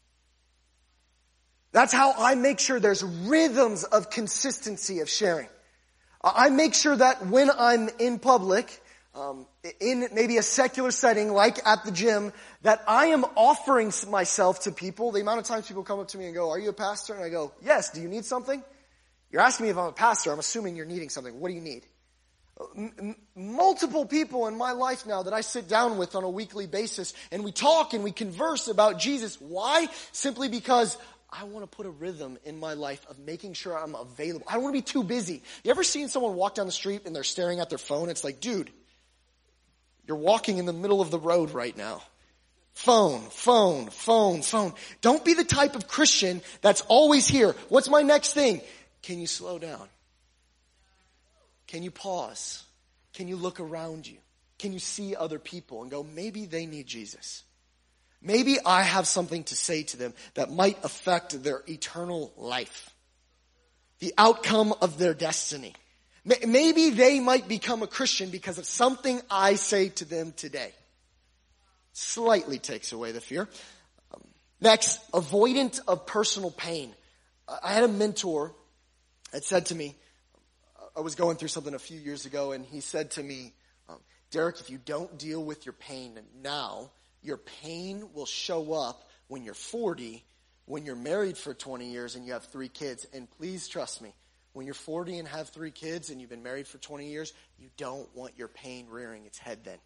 That's how I make sure there's rhythms of consistency of sharing. I make sure that when I'm in public, um, in maybe a secular setting like at the gym, that I am offering myself to people. The amount of times people come up to me and go, "Are you a pastor?" And I go, "Yes, do you need something?" You're asking me if I'm a pastor. I'm assuming you're needing something. What do you need? M- multiple people in my life now that I sit down with on a weekly basis, and we talk and we converse about Jesus. Why? Simply because I want to put a rhythm in my life of making sure I'm available. I don't want to be too busy. You ever seen someone walk down the street and they're staring at their phone? It's like, dude, you're walking in the middle of the road right now. Phone, phone, phone, phone. Don't be the type of Christian that's always here. What's my next thing? Can you slow down? Can you pause? Can you look around you? Can you see other people and go, maybe they need Jesus? Maybe I have something to say to them that might affect their eternal life, the outcome of their destiny. Maybe they might become a Christian because of something I say to them today. Slightly takes away the fear. Um, next, avoidant of personal pain. I had a mentor that said to me, I was going through something a few years ago, and he said to me, um, Derek, if you don't deal with your pain now, your pain will show up when you're forty, when you're married for twenty years and you have three kids. And please trust me, when you're forty and have three kids and you've been married for twenty years, you don't want your pain rearing its head then.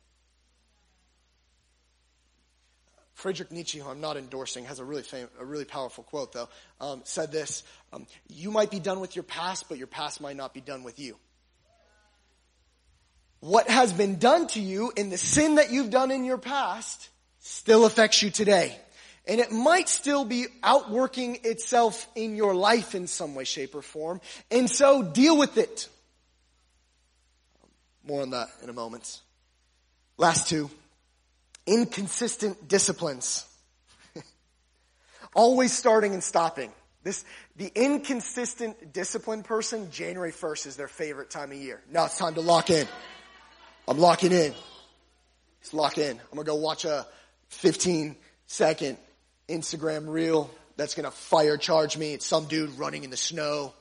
Friedrich Nietzsche, who I'm not endorsing, has a really fam- a really powerful quote, though, um, said this, um, you might be done with your past, but your past might not be done with you. What has been done to you in the sin that you've done in your past still affects you today. And it might still be outworking itself in your life in some way, shape, or form. And so deal with it. More on that in a moment. Last two. Inconsistent disciplines. Always starting and stopping. This, the inconsistent discipline person, January first is their favorite time of year. Now it's time to lock in. I'm locking in. Let's lock in. I'm going to go watch a fifteen second Instagram reel that's going to fire charge me. It's some dude running in the snow.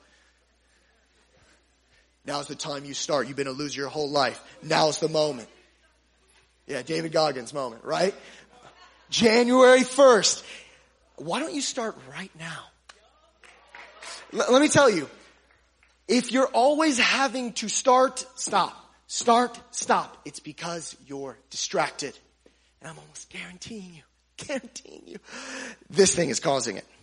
Now's the time you start. You've been a loser your whole life. Now's the moment. Yeah, David Goggins moment, right? January first. Why don't you start right now? L- let me tell you, if you're always having to start, stop. Start, stop. It's because you're distracted. And I'm almost guaranteeing you, guaranteeing you, this thing is causing it.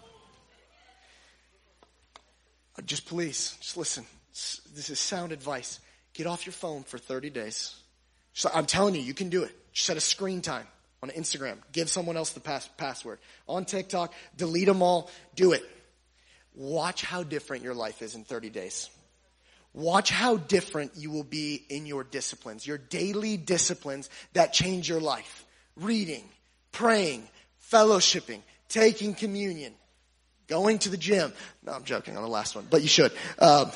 Just please, just listen. This is sound advice. Get off your phone for thirty days. So I'm telling you, you can do it. Just set a screen time on Instagram. Give someone else the pass- password. On TikTok, delete them all. Do it. Watch how different your life is in thirty days. Watch how different you will be in your disciplines, your daily disciplines that change your life. Reading, praying, fellowshipping, taking communion, going to the gym. No, I'm joking on the last one, but you should. Um,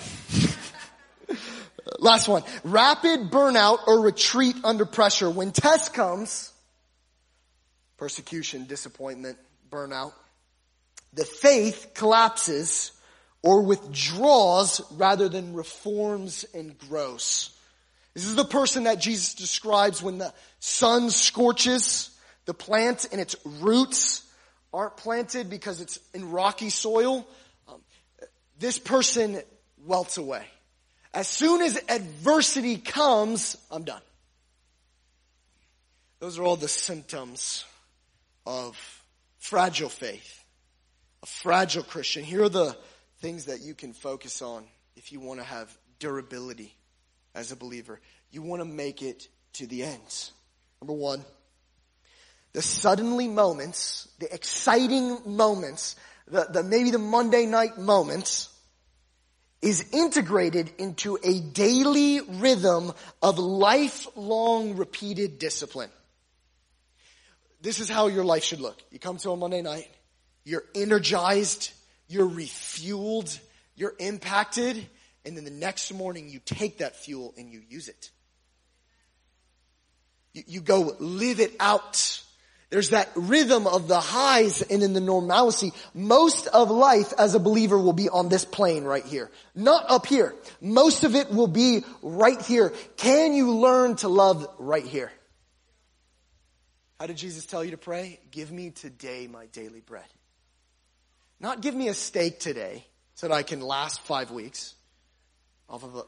last one. Rapid burnout or retreat under pressure. When test comes, persecution, disappointment, burnout, the faith collapses or withdraws rather than reforms and grows. This is the person that Jesus describes when the sun scorches the plant and its roots aren't planted because it's in rocky soil. Um, this person welts away. As soon as adversity comes, I'm done. Those are all the symptoms of fragile faith, a fragile Christian. Here are the things that you can focus on if you want to have durability as a believer. You want to make it to the end. Number one, the suddenly moments, the exciting moments, the, the maybe the Monday night moments is integrated into a daily rhythm of lifelong repeated discipline. This is how your life should look. You come to a Monday night, you're energized, you're refueled, you're impacted, and then the next morning you take that fuel and you use it. You, you go live it out. There's that rhythm of the highs and in the normalcy. Most of life as a believer will be on this plane right here. Not up here. Most of it will be right here. Can you learn to love right here? How did Jesus tell you to pray? Give me today my daily bread. Not give me a steak today so that I can last five weeks. Off of a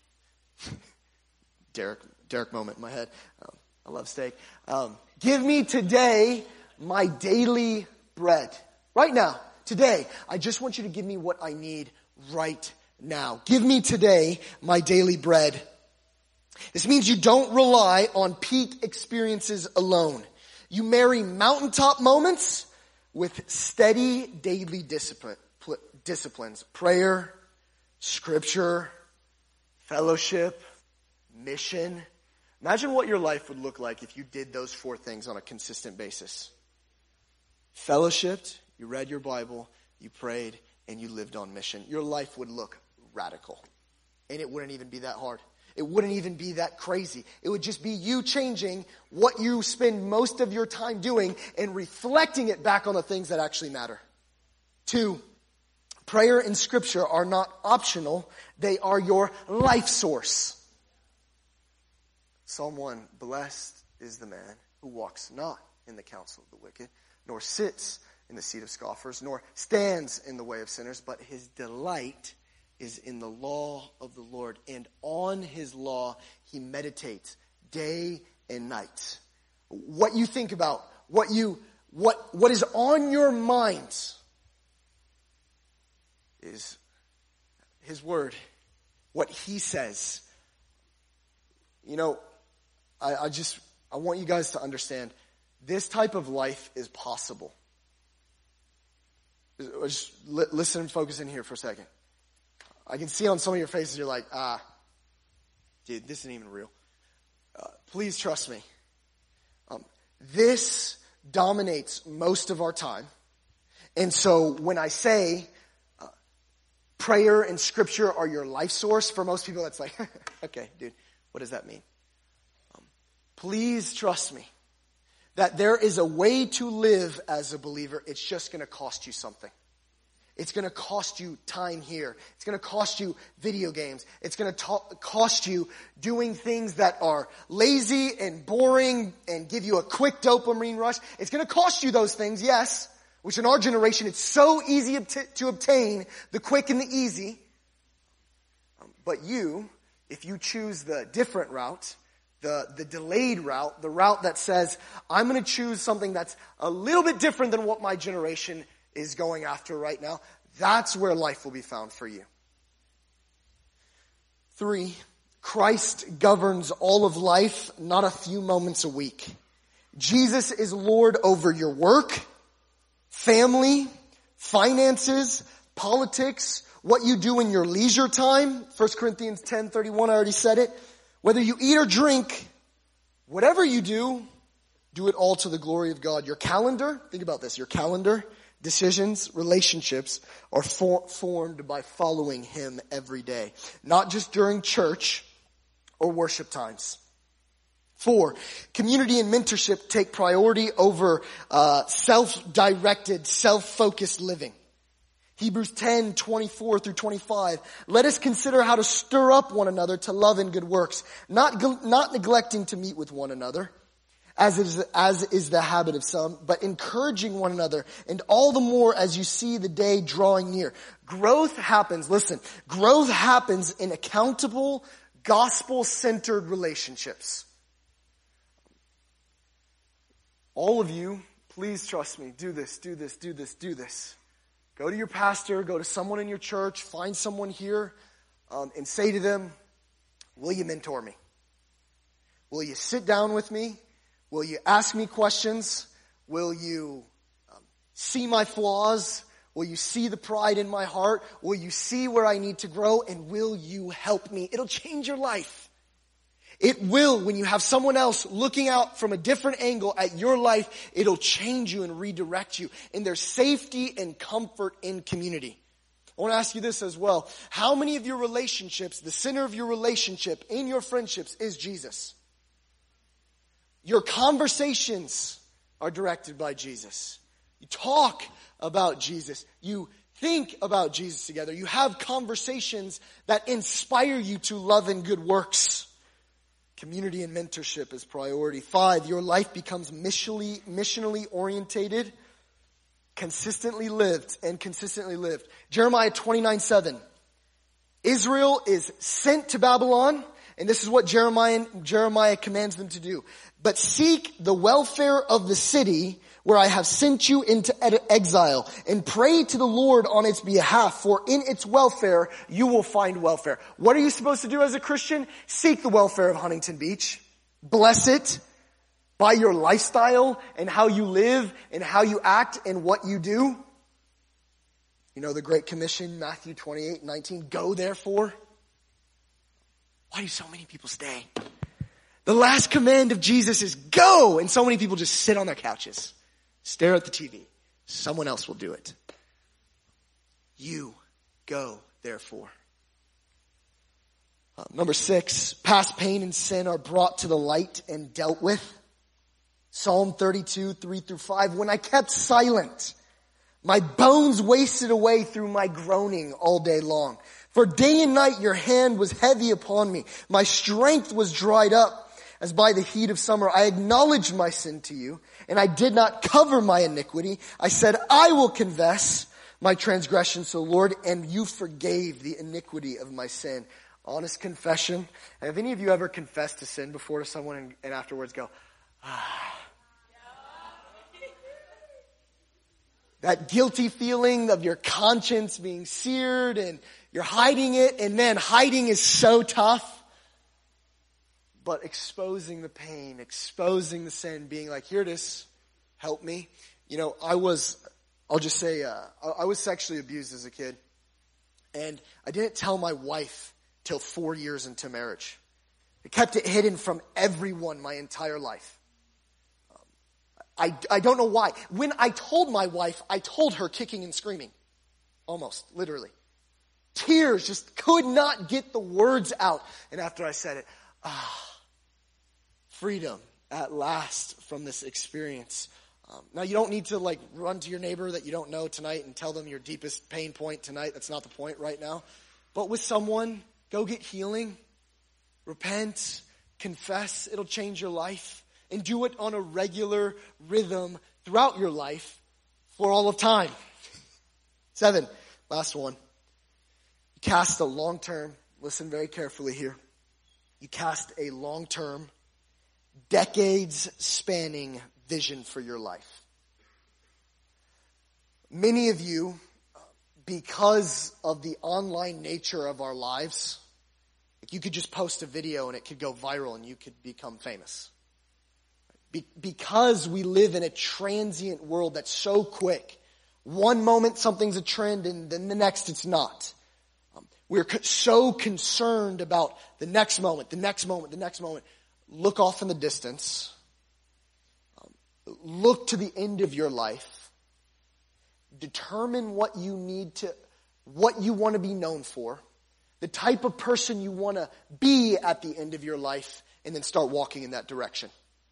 Derek, Derek moment in my head. Um, I love steak. Um, give me today my daily bread. Right now, today, I just want you to give me what I need right now. Give me today my daily bread. This means you don't rely on peak experiences alone. You marry mountaintop moments with steady daily discipline, disciplines. Prayer, scripture, fellowship, mission. Imagine what your life would look like if you did those four things on a consistent basis. Fellowshipped, you read your Bible, you prayed, and you lived on mission. Your life would look radical. And it wouldn't even be that hard. It wouldn't even be that crazy. It would just be you changing what you spend most of your time doing and reflecting it back on the things that actually matter. Two, prayer and scripture are not optional. They are your life source. Psalm one, blessed is the man who walks not in the counsel of the wicked, nor sits in the seat of scoffers, nor stands in the way of sinners, but his delight is in the law of the Lord, and on his law he meditates day and night. What you think about, what you, what, what is on your mind is his word, what he says. You know, I, I just, I want you guys to understand, this type of life is possible. Just li- listen and focus in here for a second. I can see on some of your faces, you're like, ah, dude, this isn't even real. Uh, please trust me. Um, this dominates most of our time. And so when I say uh, prayer and scripture are your life source, for most people that's like, okay, dude, what does that mean? Um, please trust me that there is a way to live as a believer. It's just going to cost you something. It's going to cost you time here. It's going to cost you video games. It's going to ta- cost you doing things that are lazy and boring and give you a quick dopamine rush. It's going to cost you those things, yes, which in our generation, it's so easy to obtain, the quick and the easy. Um, but you, if you choose the different route, the, the delayed route, the route that says, I'm going to choose something that's a little bit different than what my generation is going after right now, that's where life will be found for you. Three, Christ governs all of life, not a few moments a week. Jesus is Lord over your work, family, finances, politics, what you do in your leisure time. First Corinthians ten thirty-one, I already said it. Whether you eat or drink, whatever you do, do it all to the glory of God. Your calendar, think about this, your calendar, decisions, relationships are for, formed by following him every day. Not just during church or worship times. Four, community and mentorship take priority over uh, self-directed, self-focused living. Hebrews ten twenty-four through twenty-five. Let us consider how to stir up one another to love and good works, not not neglecting to meet with one another, as is, as is the habit of some, but encouraging one another, and all the more as you see the day drawing near. Growth happens, listen, growth happens in accountable, gospel-centered relationships. All of you, please trust me, do this, do this, do this, do this. Go to your pastor, go to someone in your church, find someone here, um, and say to them, will you mentor me? Will you sit down with me? Will you ask me questions? Will you um, see my flaws? Will you see the pride in my heart? Will you see where I need to grow? And will you help me? It'll change your life. It will, when you have someone else looking out from a different angle at your life, it'll change you and redirect you. And there's safety and comfort in community. I want to ask you this as well. How many of your relationships, the center of your relationship in your friendships is Jesus? Your conversations are directed by Jesus. You talk about Jesus. You think about Jesus together. You have conversations that inspire you to love and good works. Community and mentorship is priority. Five, your life becomes missionally, missionally orientated, consistently lived, and consistently lived. Jeremiah twenty-nine seven. Israel is sent to Babylon, and this is what Jeremiah, Jeremiah commands them to do. But seek the welfare of the city where I have sent you into exile, and pray to the Lord on its behalf, for in its welfare you will find welfare. What are you supposed to do as a Christian? Seek the welfare of Huntington Beach. Bless it by your lifestyle and how you live and how you act and what you do. You know the Great Commission, Matthew twenty-eight nineteen, go therefore. Why do so many people stay? The last command of Jesus is go, and so many people just sit on their couches, stare at the T V. Someone else will do it. You go therefore. Uh, number six, past pain and sin are brought to the light and dealt with. Psalm thirty-two, three through five, when I kept silent, my bones wasted away through my groaning all day long. For day and night your hand was heavy upon me. My strength was dried up as by the heat of summer. I acknowledged my sin to you, and I did not cover my iniquity. I said, I will confess my transgression, so Lord, and you forgave the iniquity of my sin. Honest confession. Have any of you ever confessed to sin before to someone and, and afterwards go, ah. That guilty feeling of your conscience being seared and you're hiding it, and man, hiding is so tough. But exposing the pain, exposing the sin, being like, here it is, help me. You know, I was, I'll just say, uh, I was sexually abused as a kid. And I didn't tell my wife till four years into marriage. I kept it hidden from everyone my entire life. I, I don't know why. When I told my wife, I told her kicking and screaming. Almost, literally. Tears, just could not get the words out. And after I said it, ah, freedom at last from this experience. Um, now you don't need to like run to your neighbor that you don't know tonight and tell them your deepest pain point tonight. That's not the point right now. But with someone, go get healing. Repent. Confess. It'll change your life. And do it on a regular rhythm throughout your life for all of time. Seven, last one. You cast a long-term, listen very carefully here. You cast a long-term, decades-spanning vision for your life. Many of you, because of the online nature of our lives, you could just post a video and it could go viral and you could become famous. Be- because we live in a transient world that's so quick. One moment something's a trend and then the next it's not. Um, we're co- so concerned about the next moment, the next moment, the next moment. Look off in the distance. Um, look to the end of your life. Determine what you need to, what you want to be known for. The type of person you want to be at the end of your life, and then start walking in that direction.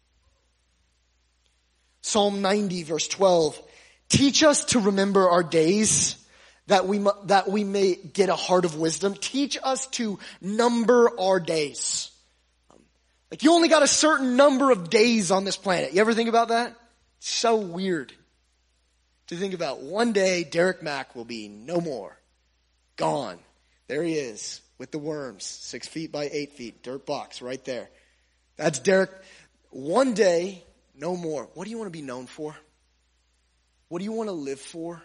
Psalm ninety verse twelve, teach us to remember our days that we, that we may get a heart of wisdom. Teach us to number our days. Like you only got a certain number of days on this planet. You ever think about that? It's so weird to think about. One day Derek Mack will be no more. Gone. There he is with the worms, six feet by eight feet, dirt box right there. That's Derek. One day, no more. What do you want to be known for? What do you want to live for?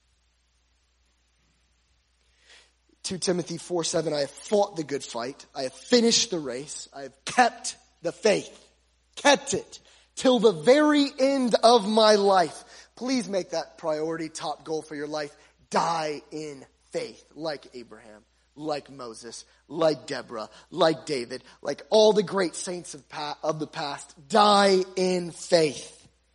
Second Timothy four seven, I have fought the good fight. I have finished the race. I have kept the faith. Kept it till the very end of my life. Please make that priority, top goal for your life. Die in faith, like Abraham, like Moses, like Deborah, like David, like all the great saints of, pa- of the past. Die in faith.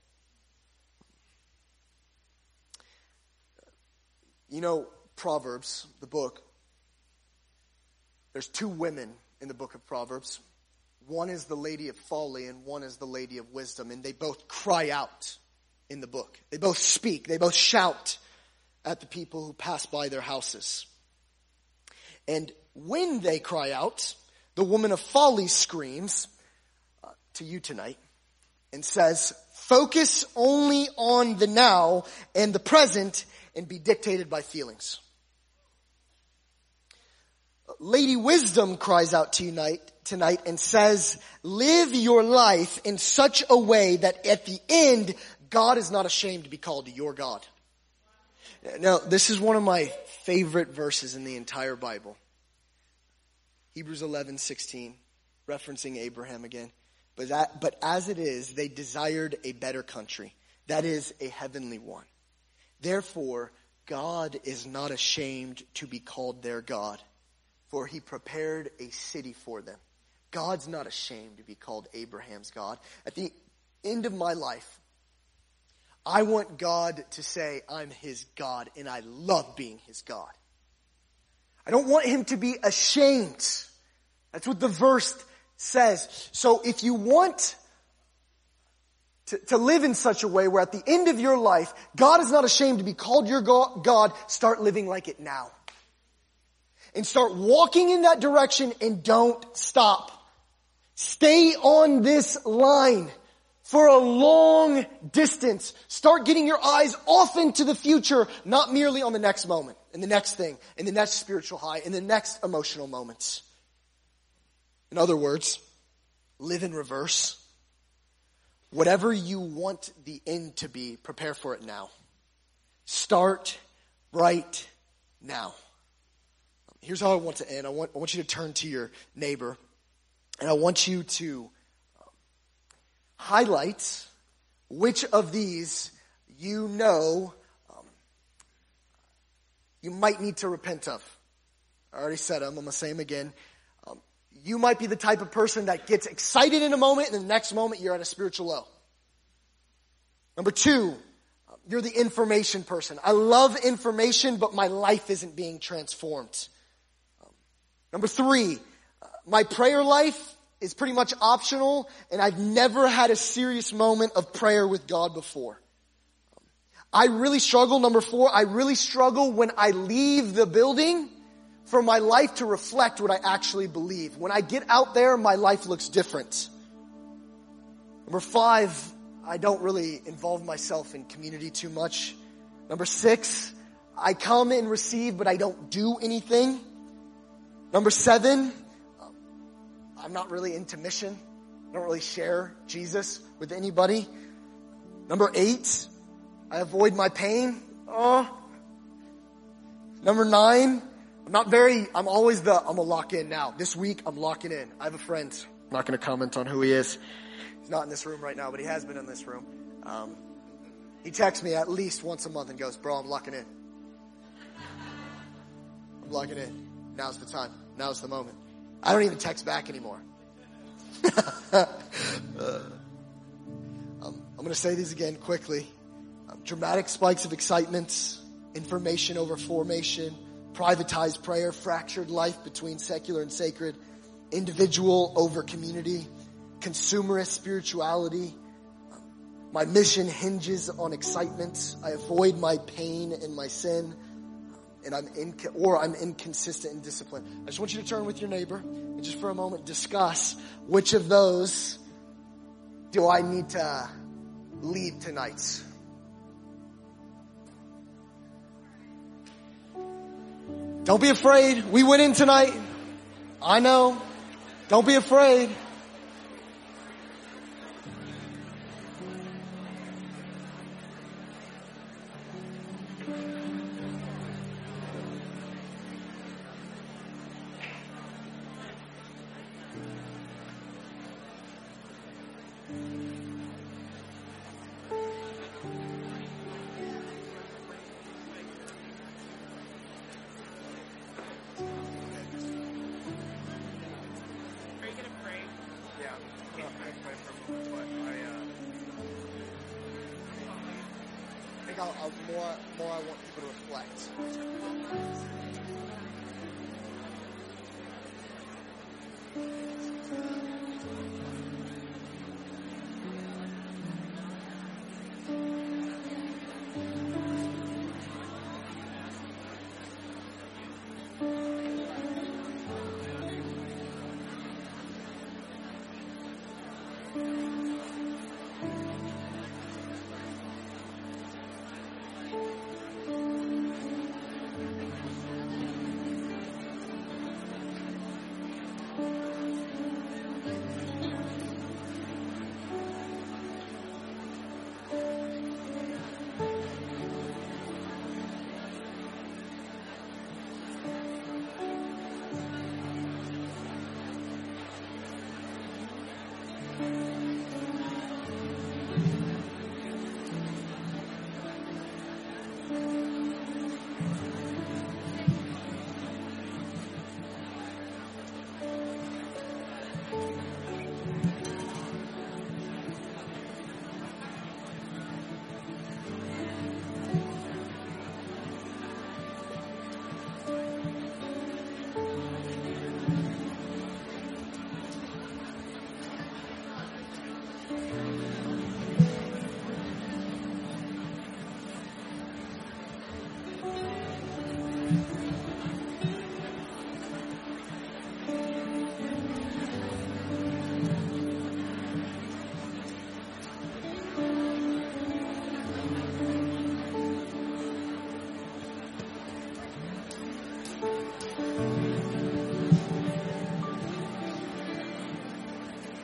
You know, Proverbs, the book, there's two women in the book of Proverbs. One is the lady of folly and one is the lady of wisdom. And they both cry out in the book. They both speak. They both shout at the people who pass by their houses. And when they cry out, the woman of folly screams uh, to you tonight and says, focus only on the now and the present and be dictated by feelings. Lady Wisdom cries out to you tonight, tonight and says, live your life in such a way that at the end, God is not ashamed to be called your God. Now, this is one of my favorite verses in the entire Bible. Hebrews eleven sixteen, referencing Abraham again. But that, but as it is, they desired a better country. That is a heavenly one. Therefore, God is not ashamed to be called their God, for he prepared a city for them. God's not ashamed to be called Abraham's God. At the end of my life, I want God to say, I'm his God, and I love being his God. I don't want him to be ashamed. That's what the verse says. So if you want to, to live in such a way where at the end of your life, God is not ashamed to be called your God, start living like it now. And start walking in that direction and don't stop. Stay on this line for a long distance. Start getting your eyes off into the future, not merely on the next moment, and the next thing, and the next spiritual high, and the next emotional moments. In other words, live in reverse. Whatever you want the end to be, prepare for it now. Start right now. Here's how I want to end. I want, I want you to turn to your neighbor, and I want you to um, highlight which of these you know um, you might need to repent of. I already said them. I'm going to say them again. Um, you might be the type of person that gets excited in a moment, and the next moment you're at a spiritual low. Number two, you're the information person. I love information, but my life isn't being transformed. Number three, my prayer life is pretty much optional, and I've never had a serious moment of prayer with God before. I really struggle. Number four, I really struggle when I leave the building for my life to reflect what I actually believe. When I get out there, my life looks different. Number five, I don't really involve myself in community too much. Number six, I come and receive, but I don't do anything. Number seven, I'm not really into mission. I don't really share Jesus with anybody. Number eight, I avoid my pain. Oh. Number nine, I'm not very, I'm always the, I'm gonna lock in now. This week, I'm locking in. I have a friend. I'm not gonna comment on who he is. He's not in this room right now, but he has been in this room. Um, he texts me at least once a month and goes, bro, I'm locking in. I'm locking in. Now's the time. Now's the moment. I don't even text back anymore. uh, um, I'm going to say these again quickly. Um, dramatic spikes of excitement, information over formation, privatized prayer, fractured life between secular and sacred, individual over community, consumerist spirituality. Um, my mission hinges on excitement. I avoid my pain and my sin. And I'm in, or I'm inconsistent in discipline. I just want you to turn with your neighbor and just for a moment discuss which of those do I need to leave tonight. Don't be afraid. We went in tonight. I know. Don't be afraid. I'll, I'll more, more I want people to reflect.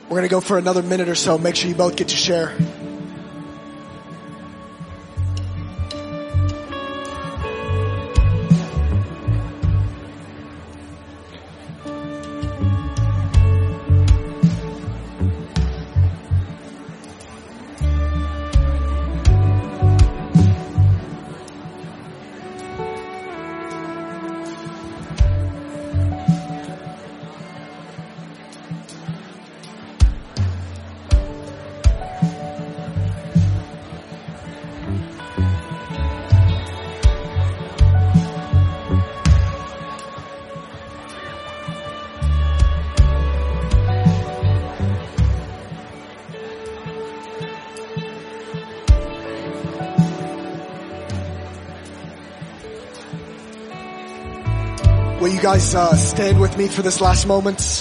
We're going to go for another minute or so. Make sure you both get to share. Will you guys uh, stand with me for this last moment?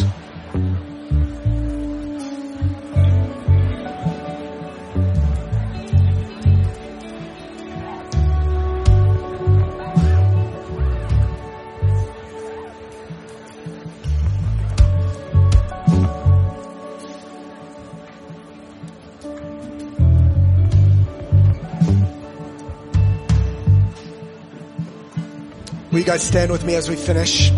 Will you guys stand with me as we finish?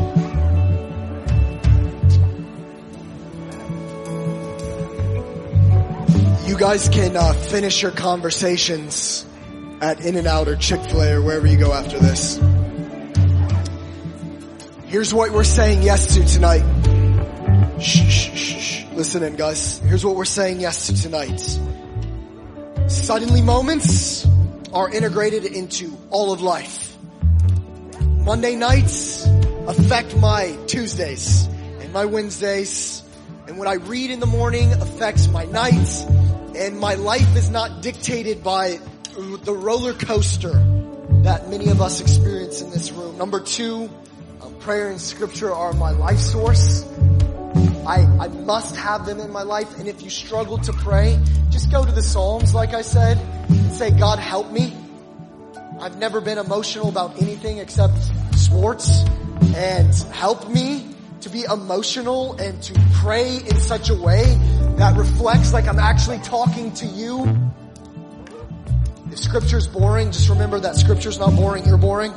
You guys can uh, finish your conversations at In-N-Out or Chick-fil-A or wherever you go after this. Here's what we're saying yes to tonight. Shh, shh, shh, shh. Listen in, guys. Here's what we're saying yes to tonight. Suddenly moments are integrated into all of life. Monday nights affect my Tuesdays and my Wednesdays. And what I read in the morning affects my nights. And my life is not dictated by the roller coaster that many of us experience in this room. Number two, um, prayer and scripture are my life source. I, I must have them in my life. And if you struggle to pray, just go to the Psalms, like I said, and say, God, help me. I've never been emotional about anything except sports, and help me to be emotional and to pray in such a way that reflects like I'm actually talking to you. If scripture's boring, just remember that scripture's not boring, you're boring.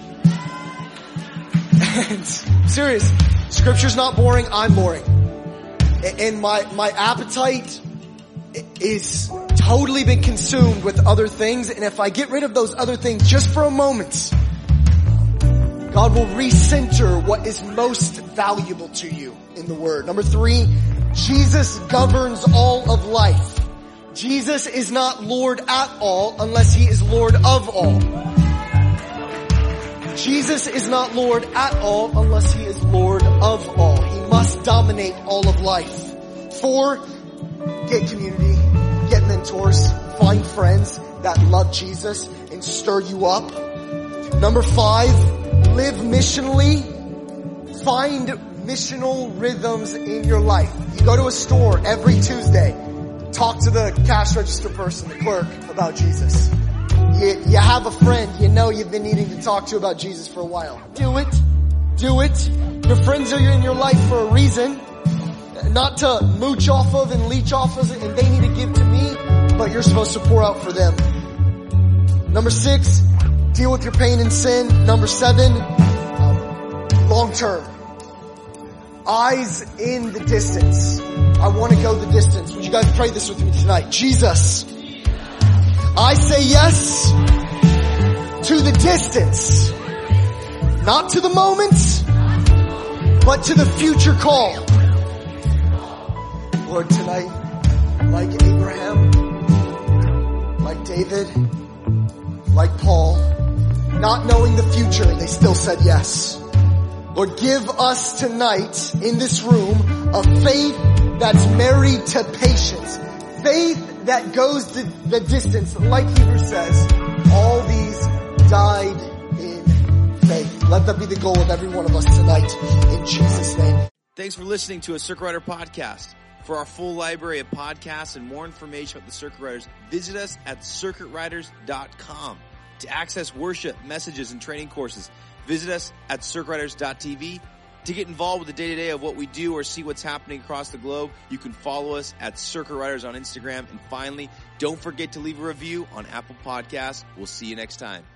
And serious, scripture's not boring, I'm boring. And my, my appetite is totally been consumed with other things, and if I get rid of those other things just for a moment, God will recenter what is most valuable to you in the Word. Number three, Jesus governs all of life. Jesus is not Lord at all unless He is Lord of all. Jesus is not Lord at all unless He is Lord of all. He must dominate all of life. Four, get community, get mentors, find friends that love Jesus and stir you up. Number five, live missionally. Find missional rhythms in your life. You go to a store every Tuesday, talk to the cash register person, the clerk, about Jesus. You, you have a friend you know you've been needing to talk to about Jesus for a while. Do it. Do it. Your friends are in your life for a reason. Not to mooch off of and leech off of, and they need to give to me, but you're supposed to pour out for them. Number six, deal with your pain and sin. Number seven, um, long term. Eyes in the distance. I want to go the distance. Would you guys pray this with me tonight? Jesus, I say yes to the distance. Not to the moment, but to the future call. Lord, tonight, like Abraham, like David, like Paul, not knowing the future, they still said yes. Lord, give us tonight in this room a faith that's married to patience. Faith that goes the, the distance. Like Hebrews says, all these died in faith. Let that be the goal of every one of us tonight in Jesus' name. Thanks for listening to a Circuit Rider podcast. For our full library of podcasts and more information about the Circuit Riders, visit us at circuit riders dot com. To access worship, messages, and training courses, visit us at circuit riders dot t v. To get involved with the day-to-day of what we do or see what's happening across the globe, you can follow us at Circuit Riders on Instagram. And finally, don't forget to leave a review on Apple Podcasts. We'll see you next time.